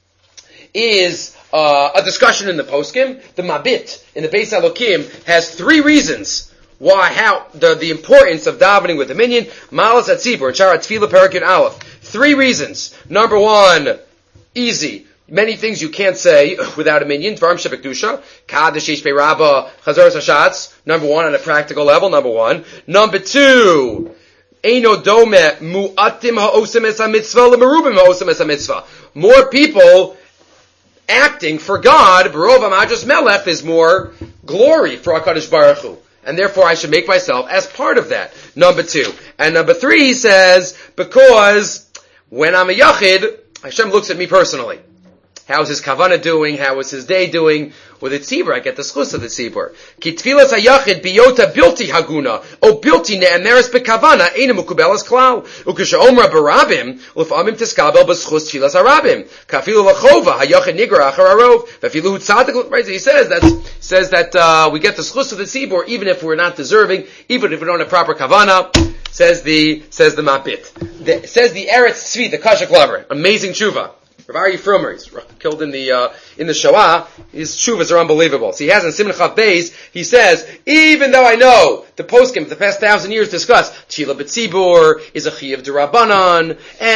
is a discussion in the poskim. The Mabit in the Beis Elokim has 3 reasons how the importance of davening with the minyan. Malas Atzibur, Shara Tefillah Perak Aleph. 3 reasons. Number 1, easy. Many things you can't say without a minyan. Dvarim Shebekdusha, Kadesh Yesh Be'Rabba, Chazaras Hashatz. Number 1 on a practical level. Number 1. Number 2. Eino dome mu'atim ha'osem es ha-mitzvah le'merubim ha'osem es ha-mitzvah. More people acting for God, Barov HaMajas Melech, is more glory for HaKadosh Baruch Hu. And therefore I should make myself as part of that. Number 2. And number 3 he says, because when I'm a Yachid, Hashem looks at me personally. How's his kavanah doing? How is his day doing? With the tzibur, I get the schus of the tzibur. Ki tfilas hayachid biyota bilti haguna, o bilti ne'emeres bekavana, eina mukubelas klal. Ukesha omra barabim, lefamim tiskabel beschus tfilas harabim. Kafilu lachova, hayachid nigra achar arov. Vafilu tzaddik, right? So he says that we get the schus of the tzibur, even if we're not deserving, even if we don't have proper kavanah. Says the Mabit. Says the Eretz Tzvi, the Kashak lover. Amazing tshuva. Rav Aryeh Frumer, he's killed in the Shoah. His shuvas are unbelievable. So he has in Siman Chav Beis, he says, even though I know the poskim of the past 1,000 years discuss Tchila B'tzibur is a Chiyav D'Rabbanan,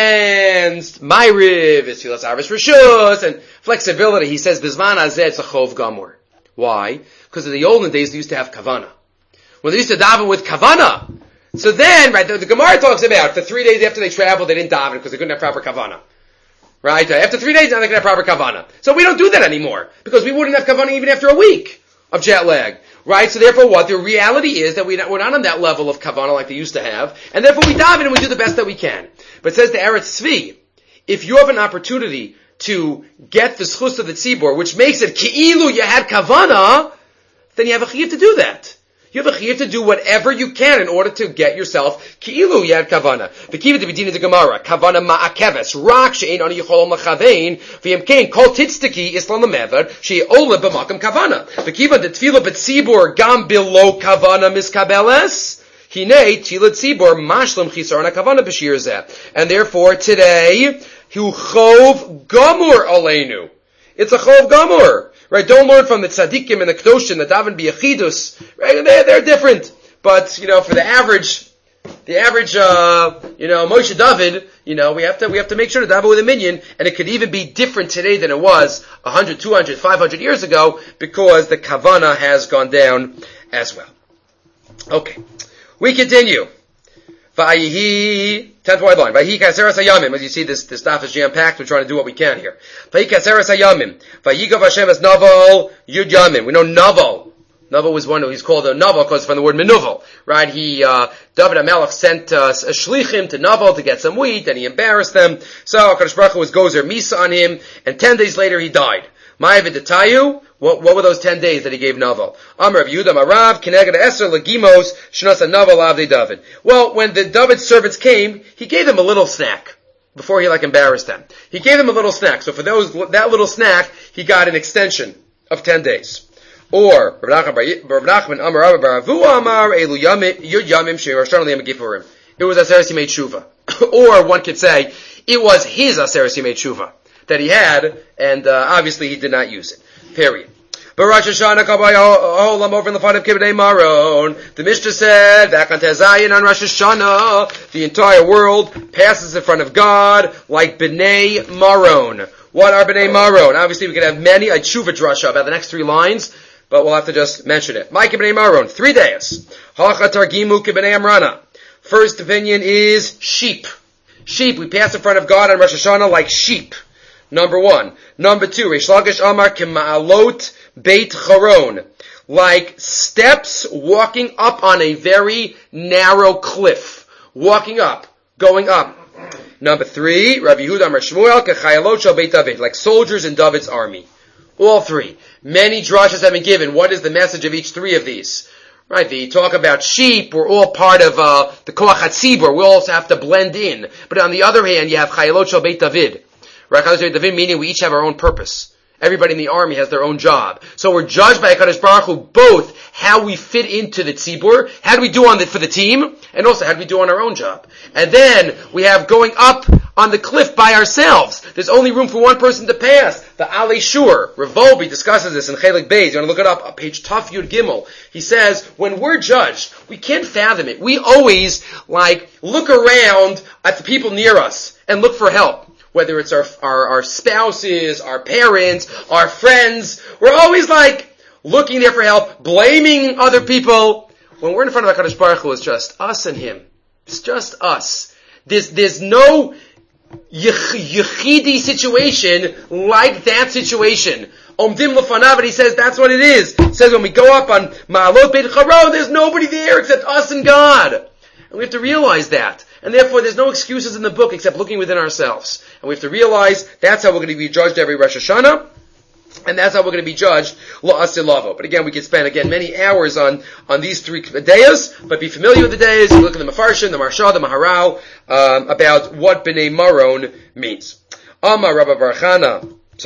and Ma'ariv is Tchilas Arvis Rishus, and flexibility, he says, Bizman Hazeh it's a Chov Gamur. Why? Because in the olden days they used to have Kavanah. When they used to daven with Kavanah, so then, right, the Gemara talks about the 3 days after they traveled, they didn't daven because they couldn't have proper Kavanah. Right? After 3 days, now they can have proper kavanah. So we don't do that anymore. Because we wouldn't have kavanah even after a week of jet lag. Right? So therefore what? The reality is that we're not on that level of kavanah like they used to have. And therefore we dive in and we do the best that we can. But it says the Eretz Tzvi, if you have an opportunity to get the schus of the tzibur, which makes it ki'ilu you had kavanah, then you have a chiyuv to do that. You have a chiyuv to do whatever you can in order to get yourself ki'ilu yad kavana. V'kiva to bedina the Gemara kavana ma'akeves rak she'ein ani yicholom lachavein v'yemkein kol titztiki islam lemever she'ola b'makam kavana. V'kiva the tefila b'tzibur gam below kavana miskabeles hinei tefila tzibur mashlam chisarana kavana b'shir zeh. And therefore today hu chov gamur aleinu. It's a chov gamur. Right, don't learn from the tzaddikim and the kedoshim that daven b'yachidus. Right, they're different. But for the average, Moshe David, we have to make sure to daven with a minyan, and it could even be different today than it was 100, 200, 500 years ago, because the kavanah has gone down as well. Okay, we continue. Vayihi, 10th wide line. Vayihi kaseres hayamim. As you see, this stuff is jam-packed. We're trying to do what we can here. Vayihi kaseres hayamim. Vayigav Hashem as Naval Yud Yamim. We know Naval. Naval was one who he's called a Naval because from the word Menuval. Right? David HaMelech sent a shlichim to Naval to get some wheat, and he embarrassed them. So HaKadosh Baruch Hu was gozer misa on him, and 10 days later he died. Ma'avidatayu. What were those 10 days that he gave Naval? Amar of Yehuda Marav, Kineged Eser Legimos, Shnasa Naval Avdei David. Well, when the David's servants came, he gave them a little snack before he embarrassed them. He gave them a little snack. So for that little snack, he got an extension of 10 days. Or Rav Nachman Amar Rabba Baravu Amar Elu Yud Yamim Sheirashan Liyam Gifurim. It was Aseres Yimei Tshuva. Or one could say it was his Aseres Yimei Tshuva that he had, and obviously he did not use it. Period. But Rosh Hashanah Kabay Olam over in the fun of Kibnei Maron. The Mishnah said back on Tezayin on Rosh Hashanah, the entire world passes in front of God like Bnei Maron. What are Bnei Maron? Obviously, we could have many a tshuva drasha about the next 3 lines, but we'll have to just mention it. Mike Bnei Maron, 3 days. Hacha Targimu Kibnei Amrana. First opinion is sheep. Sheep, we pass in front of God on Rosh Hashanah like sheep. Number 1. Number 2, Reish Lakish Amar K'ma'alot Beit Charon. Like steps walking up on a very narrow cliff. Walking up, going up. Number 3, Rabbi Yehuda Amar Shmuel K'chayalot Shel Beit David. Like soldiers in David's army. All 3. Many drashas have been given. What is the message of each 3 of these? Right, the talk about sheep, we're all part of the Koach HaTzibur, we all have to blend in. But on the other hand, you have Chayalot Shel Beit David. Right, Chayalot Shel Beit David meaning we each have our own purpose. Everybody in the army has their own job. So we're judged by HaKadosh Baruch Hu both how we fit into the tzibur, how do we do for the team, and also how do we do on our own job. And then we have going up on the cliff by ourselves. There's only room for one person to pass. The Alei Shur, Revolbi discusses this in Chelik Beis. You want to look it up, page Taf Yud Gimel. He says, when we're judged, we can't fathom it. We always, look around at the people near us and look for help. Whether it's our spouses, our parents, our friends. We're always looking there for help, blaming other people. When we're in front of HaKadosh Baruch Hu, it's just us and Him. It's just us. There's no yechidi situation like that situation. Omdim lefanav, and he says that's what it is. He says when we go up on Ma'alot Beit Charon, there's nobody there except us and God. And we have to realize that. And therefore there's no excuses in the book except looking within ourselves. And we have to realize that's how we're going to be judged every Rosh Hashanah. And that's how we're going to be judged, la'asilavo. But again, we could spend, many hours on these 3 days, but be familiar with the days, look at the Mefarshim, the Maharsha, the Maharal, about what Bnei Maron means. Amar Rabbi Barchana,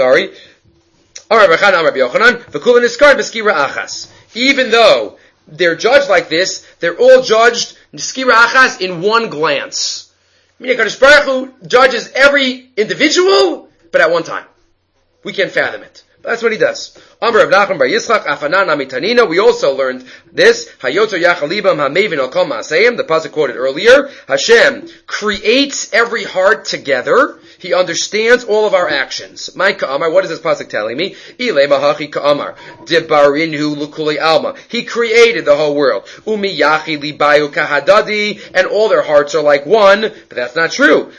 Amar Rabbi Yochanan, v'kulan iskar b'skira achas. Even though they're judged like this, they're all judged, b'skira achas, in one glance. Meaning, HaKadosh Baruch Hu judges every individual, but at one time. We can't fathom it. That's what he does. Amar Rav Nachman bar Yitzchak Afanan Amitanina. We also learned this. Hayoto Yachalibam Hamevin Al Kol Ma'aseyim. The pasuk quoted earlier. Hashem creates every heart together. He understands all of our actions. My Ka'amar. What is this pasuk telling me? Ilei Mahachi Ka'amar. Debarinhu Lukuli Alma. He created the whole world. Umi Yachi Libayu Kahadadi. And all their hearts are like one. But that's not true.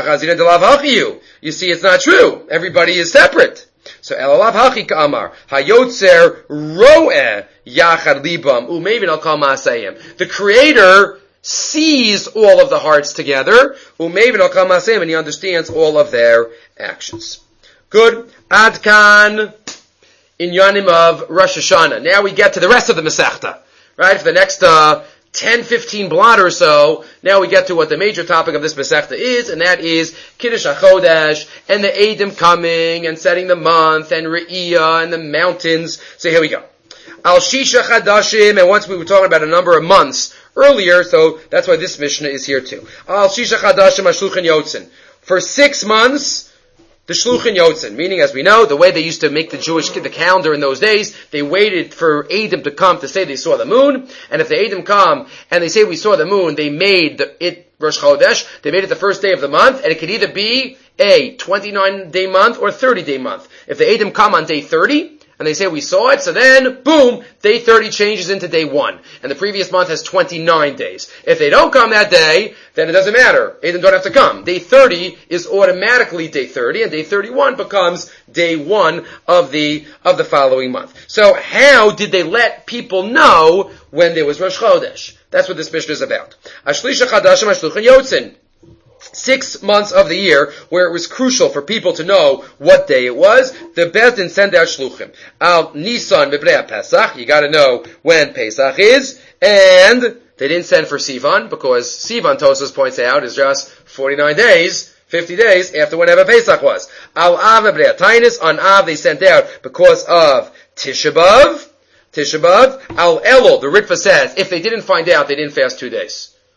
You see, it's not true. Everybody is separate. So Elalav Hachi Ka'amar Hayotzer Ro'eh Yachad Libam U'Mevin Al Kol Ma'aseyim. The Creator sees all of the hearts together, U'Mevin Al Kol Ma'aseyim, and He understands all of their actions. Good. Adkan Inyanim of Rosh Hashanah. Now we get to the rest of the Masechta. Right? For the next 10-15 blot or so, now we get to what the major topic of this Masechta is, and that is Kiddush HaChodesh, and the Eidim coming, and setting the month, and Re'iyah, and the mountains. So here we go. Al Shisha Chadashim, and once we were talking about a number of months earlier, so that's why this Mishnah is here too. Al Shisha Chadashim HaShluchin Yotzin. For 6 months, the Shluchin Yotzin, meaning, as we know, the way they used to make the calendar in those days, they waited for Eidim to come to say they saw the moon, and if the Eidim come and they say we saw the moon, they made it Rosh Chodesh, they made it the first day of the month, and it could either be a 29-day month or 30-day month. If the Eidim come on day 30, and they say we saw it, so then, boom, day 30 changes into day 1. And the previous month has 29 days. If they don't come that day, then it doesn't matter. Eidim don't have to come. Day 30 is automatically day 30, and day 31 becomes day 1 of the following month. So how did they let people know when there was Rosh Chodesh? That's what this Mishnah is about. Ashlisha Chadashim Ashluchan Yotzin. 6 months of the year where it was crucial for people to know what day it was, the Beis Din sent out shluchim. Al Nisan B'Bnei Pesach, you gotta know when Pesach is, and they didn't send for Sivan, because Sivan, Tosfos points out, is just 49 days, 50 days after whenever Pesach was. Al Av B'Bnei Tainis, on Av they sent out because of Tisha B'Av. Al Elul, the Ritva says, if they didn't find out, they didn't fast 2 days.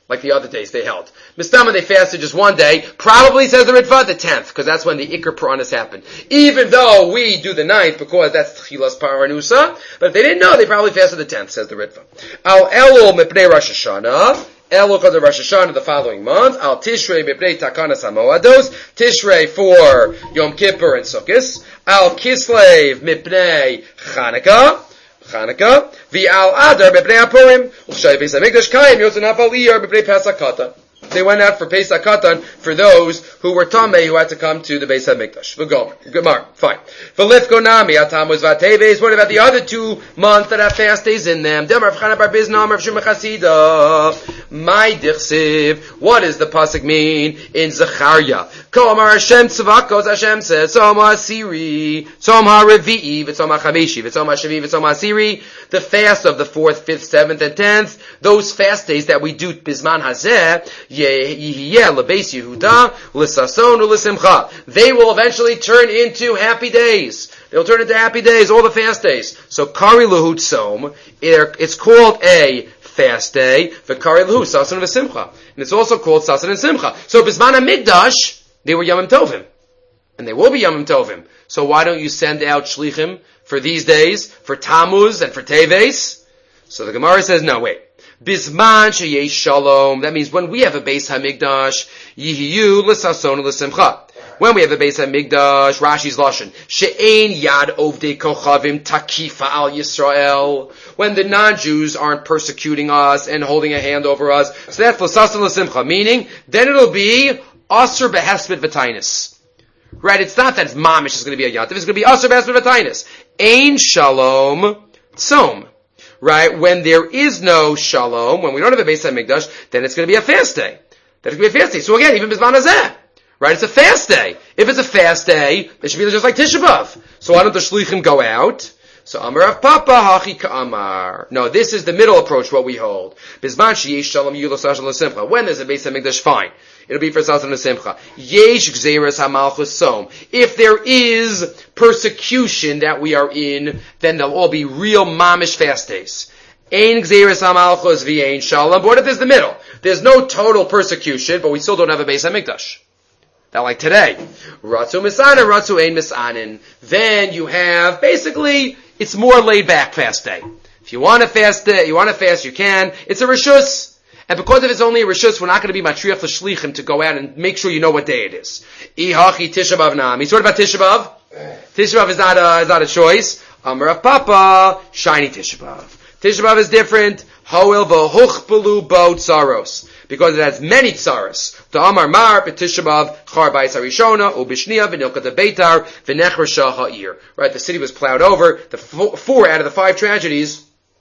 like the other days they held. Mistama, they fasted just one day, probably, says the Ritva, the 10th, because that's when the Iker Puranas happened. Even though we do the 9th, because that's Tchilas Paranusa, but if they didn't know, they probably fasted the 10th, says the Ritva. Al Elul Mipnei Rosh Hashanah, Elul because of Rosh Hashanah the following month, Al Tishrei Mipnei Takanas HaMoados, Tishrei for Yom Kippur and Sukkot, Al Kislev Mipnei Chanukah, V'al Adar b'pnei HaPurim, U'shay Beis HaMikdash Kayim Yotzei Aliyah b'pnei Pesach Katan. They went out for Pesach Katan for those who were Tamei who had to come to the Beis HaMikdash. Gemara, fine. V'lifko Nami, Atamuz V'Teves, what about the other 2 months that have fast days in them? Demar V'chana Bar Bizna, Rav Shimon Chasida. My Dichsiv, what does the pasuk mean in Zechariah? Ko Amar Hashem Tzavakos, Hashem says, Tzom HaSiri, Tzom HaRevi'i, V'Tzom HaChamishi, V'Tzom HaShavi, V'Tzom HaSiri, the fast of the 4th, 5th, 7th, and 10th, those fast days that we do Bizman Hazeh, they will eventually turn into happy days. They'll turn into happy days, all the fast days. So Kari Lahu Tzom, it's called a fast day, Kari Lahu Sasan V'Simcha. And it's also called Sasan and Simcha. So Bizman HaMikdash, they were Yamim Tovim. And they will be Yamim Tovim. So why don't you send out Shlichim for these days, for Tammuz and for Teves? So the Gemara says, no, wait. Bizman sheyesh shalom. That means when we have a Beis HaMikdash, yihiyu l'sason l'simcha. When we have a Beis HaMikdash, Rashi's lashon, she'ein yad ovdei kochavim takifa al Yisrael. When the non-Jews aren't persecuting us and holding a hand over us, so that's l'sason l'simcha. Meaning, then it'll be aser behesped v'tainis. Right? It's not that it's mamish is going to be a yantiv. It's going to be aser behesped v'tainis. Ein shalom tzom. Right? When there is no shalom, when we don't have a Beis HaMikdash, then it's going to be a fast day. Then it's going to be a fast day. So again, even Bizman Hazeh, right? It's a fast day. If it's a fast day, it should be just like Tisha B'Av. So why don't the Shlichim go out? So Amar Rav Papa Hachi Ka'amar. No, this is the middle approach, what we hold. Bizman sheyesh shalom yulos shalom l'simcha. When there's a Beis HaMikdash, fine. It'll be for Sasan l'simcha. Yesh gzeres hamalchus som. If there is persecution that we are in, then they'll all be real mamish fast days. Ein gzeres hamalchus v'ein shalom. But what if there's the middle? There's no total persecution, but we still don't have a Beis HaMikdash. That like today. Ratzu misanin, ratzu ein misanin. Then you have, basically, it's more laid back fast day. If you want to fast, you can. It's a reshus. And because if it's only a reshus, we're not going to be matriach l'shlichim to go out and make sure you know what day it is. Ihachi Tisha B'Av nami. So what about Tisha B'Av? Tisha B'Av is not a choice. Amar Rav Papa, shiny Tisha B'Av. Tisha B'Av is different. Hoel v'huchpelu bo tzaros. Because it has many tzaros. The Amar Mar, Tisha B'Av, Char B'Ais HaRishona, Ubishniya, V'nilkat Beitar, V'nechresha Ha'ir. Right, the city was plowed over. The 4 out of the 5 tragedies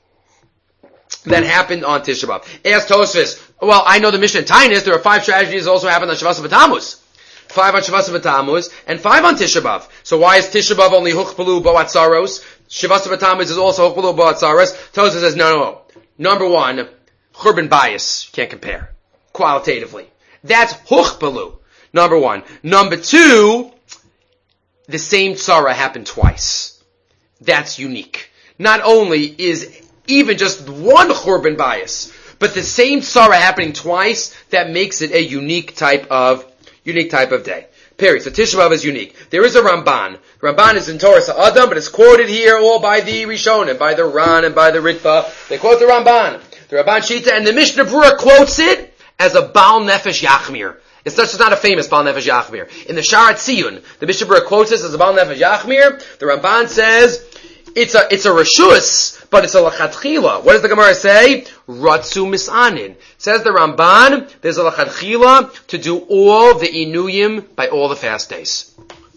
that happened on Tisha B'Av. Ask Tosfos, well, I know the Mishnah in Tainis, there are 5 tragedies that also happened on Shavas B'Tammuz. 5 on Shavas B'Tammuz, and 5 on Tisha B'Av. So why is Tisha B'Av only Huchpelu Bo'at Saros? Shavas B'Tammuz is also Huchpelu Bo'at Saros. Tosfos says, no. Number 1, Churban bias, can't compare. Qualitatively. That's Huchpelu. Number 1. Number 2, the same tzara happened twice. That's unique. Not only is even just one Churban bias, but the same tzara happening twice, that makes it a unique type of day. Period. So Tisha B'Av is unique. There is a Ramban. Ramban is in Torah Sa'adam, but it's quoted here all by the Rishonim, by the Ran and by the Ritva. They quote the Ramban. The Ramban Shita, and the Mishnah Berurah quotes it as a Baal Nefesh Yachmir. It's just not a famous Baal Nefesh Yachmir. In the Sharat Tziyun, the Mishnah Berurah quotes this as a Baal Nefesh Yachmir. The Ramban says, it's a reshus, but it's a lachatchila. What does the Gemara say? Ratzu misanin. Says the Ramban, there's a lachatchila to do all the inuyim by all the fast days.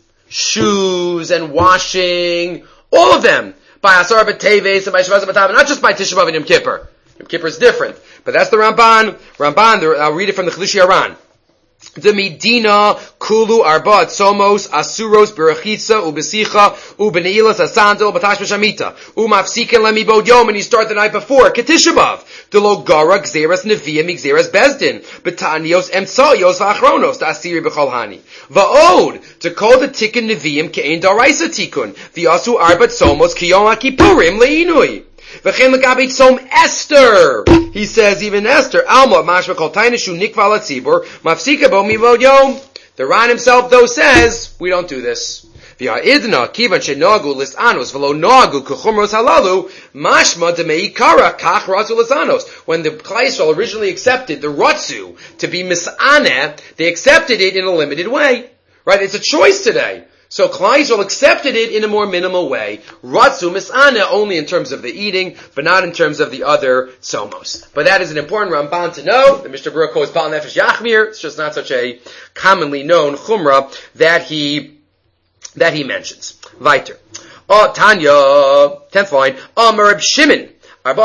Shoes and washing, all of them. By Asar B'Teves and by Shavas B'Tav, not just by Tisha B'Av and Yom Kippur. Yom Kippur is different. But that's the Ramban. I'll read it from the Chiddushei Aran. The Medina Kulu Arba Somos Asuros Berachitza Ubesicha Ubeneilas Asandel Batash Shamita Umafsiken Lemibod Yom, and you start the night before Ketisha B'Av the Logara Gzeras Neviim Gzeras Bezdin Betanios Emtsayos Vachronos Asiri Becholhani Vaod to call the Tikkun Neviim Kein Daraisa Tikkun V'Asu Arba Somos Kiyom HaKippurim Leinui V'chein l'gabi tzom Esther. He says even Esther, Alma mashma kol tainishu nikva latzibur mafsika bo mivod yom. The Ran himself though says we don't do this. V'ha'idna kivan shenagu lisanos v'lo nagu kuchumros halalu mashma demeikara kach ratzu lisanos. When the Klal Yisrael originally accepted the ratzu to be misaneh, they accepted it in a limited way. Right? It's a choice today. So Klal Yisrael accepted it in a more minimal way. Ratzu misaneh only in terms of the eating, but not in terms of the other somos. But that is an important Ramban to know. The Mishnah Berurah calls Baal Nefesh Yachmir. It's just not such a commonly known chumrah that he mentions. Weiter. Tanya, 10th line. Reb Shimon. There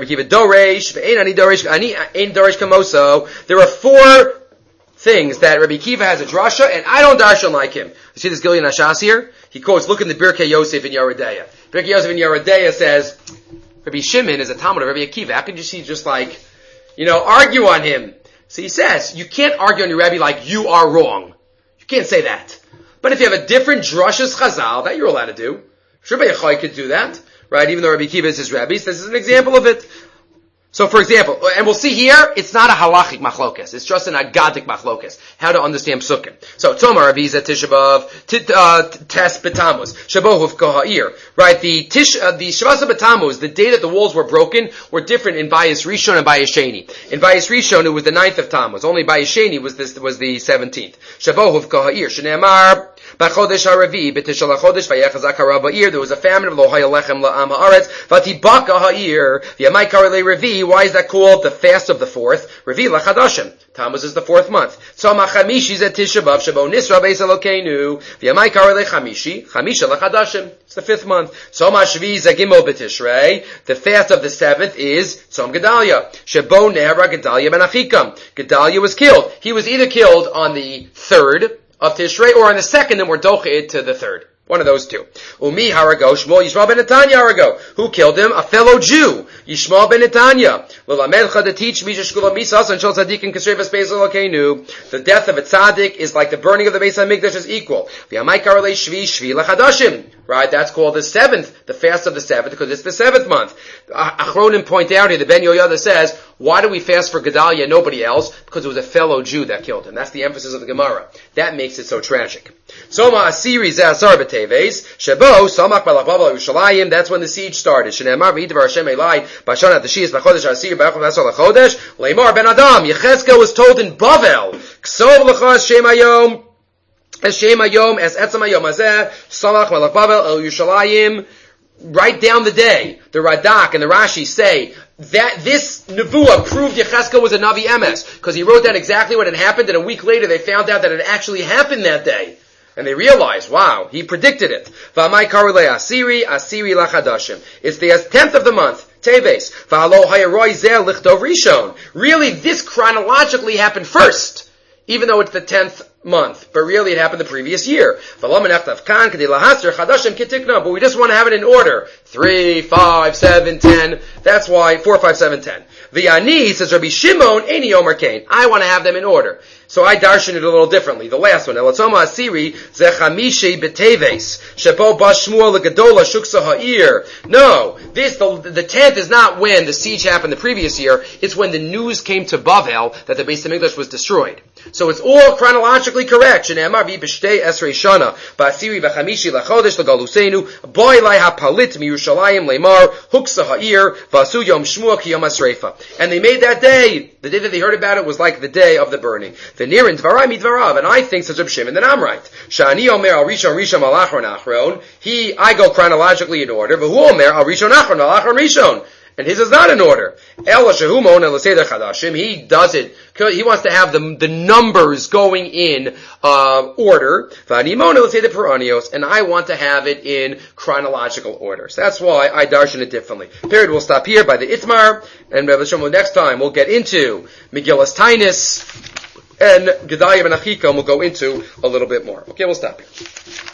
are 4 things that Rabbi Kiva has a drasha, and I don't darshan like him. You see this Gilyon Hashas here? He quotes, look in the Birkei Yosef in Yeridea. Birkei Yosef in Yeridea says, Rabbi Shimon is a Talmud of Rabbi Akiva. How can you see just argue on him? So he says, you can't argue on your Rabbi like you are wrong. You can't say that. But if you have a different drashas chazal, that you're allowed to do. Sure, Rabbi Yochai could do that, right? Even though Rabbi Akiva is his Rabbi, this is an example of it. So, for example, and we'll see here, it's not a halachic machlokes. It's just an agadic machlokes. How to understand psukim. So, Tomar Aviza Tisha B'Av, Tes B'Tammuz, Shabohuv Koha'ir. Right, the Shavasa B'Tammuz, the day that the walls were broken, were different in Bayis Rishon and Bayis Sheni. In Bayis Rishon, it was the 9th of Tammuz. Only Bayis Sheni was the 17th. Shabohuv Koha'ir, Shneamar, B'Chodesh HaRavi, B'Tisha L'Chodesh, Vayechazak HaRab Ha'ir, there was a famine of Lo Haya Lechem La'am Ha'aretz, V'Tibaka Ha'ir, V'Yamai Karei Ravi. Why is that called the fast of the 4th? Revi Lachadashim. Tammuz is the 4th month. Tzoma Chamishi zet Tisha B'Av Shabo Nisra Beis Elokeinu. V'Yamai Karei Chamishi. Chamisha Lachadashim. It's the 5th month. Tzoma Shvi Zagimel B'Tishrei. The fast of the 7th is Tzom Gedalia. Shabo Nehara Gedalia Ben Achikam. Gedalia was killed. He was either killed on the 3rd of Tishrei or on the 2nd, and we're dochid to the 3rd. One of those two. Umi harago, Shmuel Yishmael ben Netanya harago. Who killed him? A fellow Jew. Yishmael ben Netanya. L'lamedcha to teach Misha Shkula Misas and Shol Tzaddik and Kesrevas Beis Elokeinu. The death of a tzaddik is like the burning of the Beis HaMikdash is equal. V'yamai karalei shvi shvi l'chadashim. Right, that's called the 7th, the fast of the 7th, because it's the 7th month. Achronim point out here, the Ben Yoyada says, why do we fast for Gedalia and nobody else? Because it was a fellow Jew that killed him. That's the emphasis of the Gemara. That makes it so tragic. Soma Asiri Zazar B'Teves, Shebo, Somak Balababa Yerushalayim, that's when the siege started. Shneamar V'Yidvar Hashem Elai, Bashana Tashiyas B'Chodesh Asir B'Achov Asar L'Chodesh, Leimar Ben Adam, Yechezkel was told in Bavel, Ksov L'Chaz Shem Hayom, as Shem Hayom, as Etzem Hayom Azeh, Samach Malach Bavel El Yerushalayim. Write down the day. The Radak and the Rashi say that this Nevuah proved Yechezkel was a Navi Emes, because he wrote down exactly what had happened, and a week later they found out that it actually happened that day. And they realized, wow, he predicted it. V'amai karulei asiri lachadashim. It's the 10th of the month. Teves. V'halo hayaroi zeh lichtov rishon. Really, this chronologically happened first, even though it's the 10th month. But really, it happened the previous year. But we just want to have it in order. 3, 5, 7, 10. That's why 4, 5, 7, 10. V'yani, says Rabbi Shimon, Eini Omer Kain. I want to have them in order. So I darshan it a little differently. The last one, Elatzoma Asiri, Zechamishi Beteves, Shebo Bashmuel Legadola Shuksa Ha'ir. No, the 10th is not when the siege happened the previous year. It's when the news came to Bavel that the Beis HaMikdash was destroyed. So it's all chronologically correct. Shne'amar vi b'shtei esrei shana, ba'asiri v'chamishi l'chodesh l'galuseinu, boi lai ha'palit miYerushalayim le'mar, huksa ha'ir, v'asu yom shmua ki yom asreifa. And they made that day, the day that they heard about it was like the day of the burning. V'nirin dvarai midvarav, and I think, says Reb Shimon, that I'm right. Sha'ani omer al rishon rishon al achron achron, I go chronologically in order, v'hu omer al rishon achron al achron rishon. And his is not in order. He does it, he wants to have the numbers going in order. And I want to have it in chronological order. So that's why I darshan it differently. Period. We'll stop here by the Itmar, and next time we'll get into Megillas Tainis, and Gedalia ben Achikam we'll go into a little bit more. Okay, we'll stop here.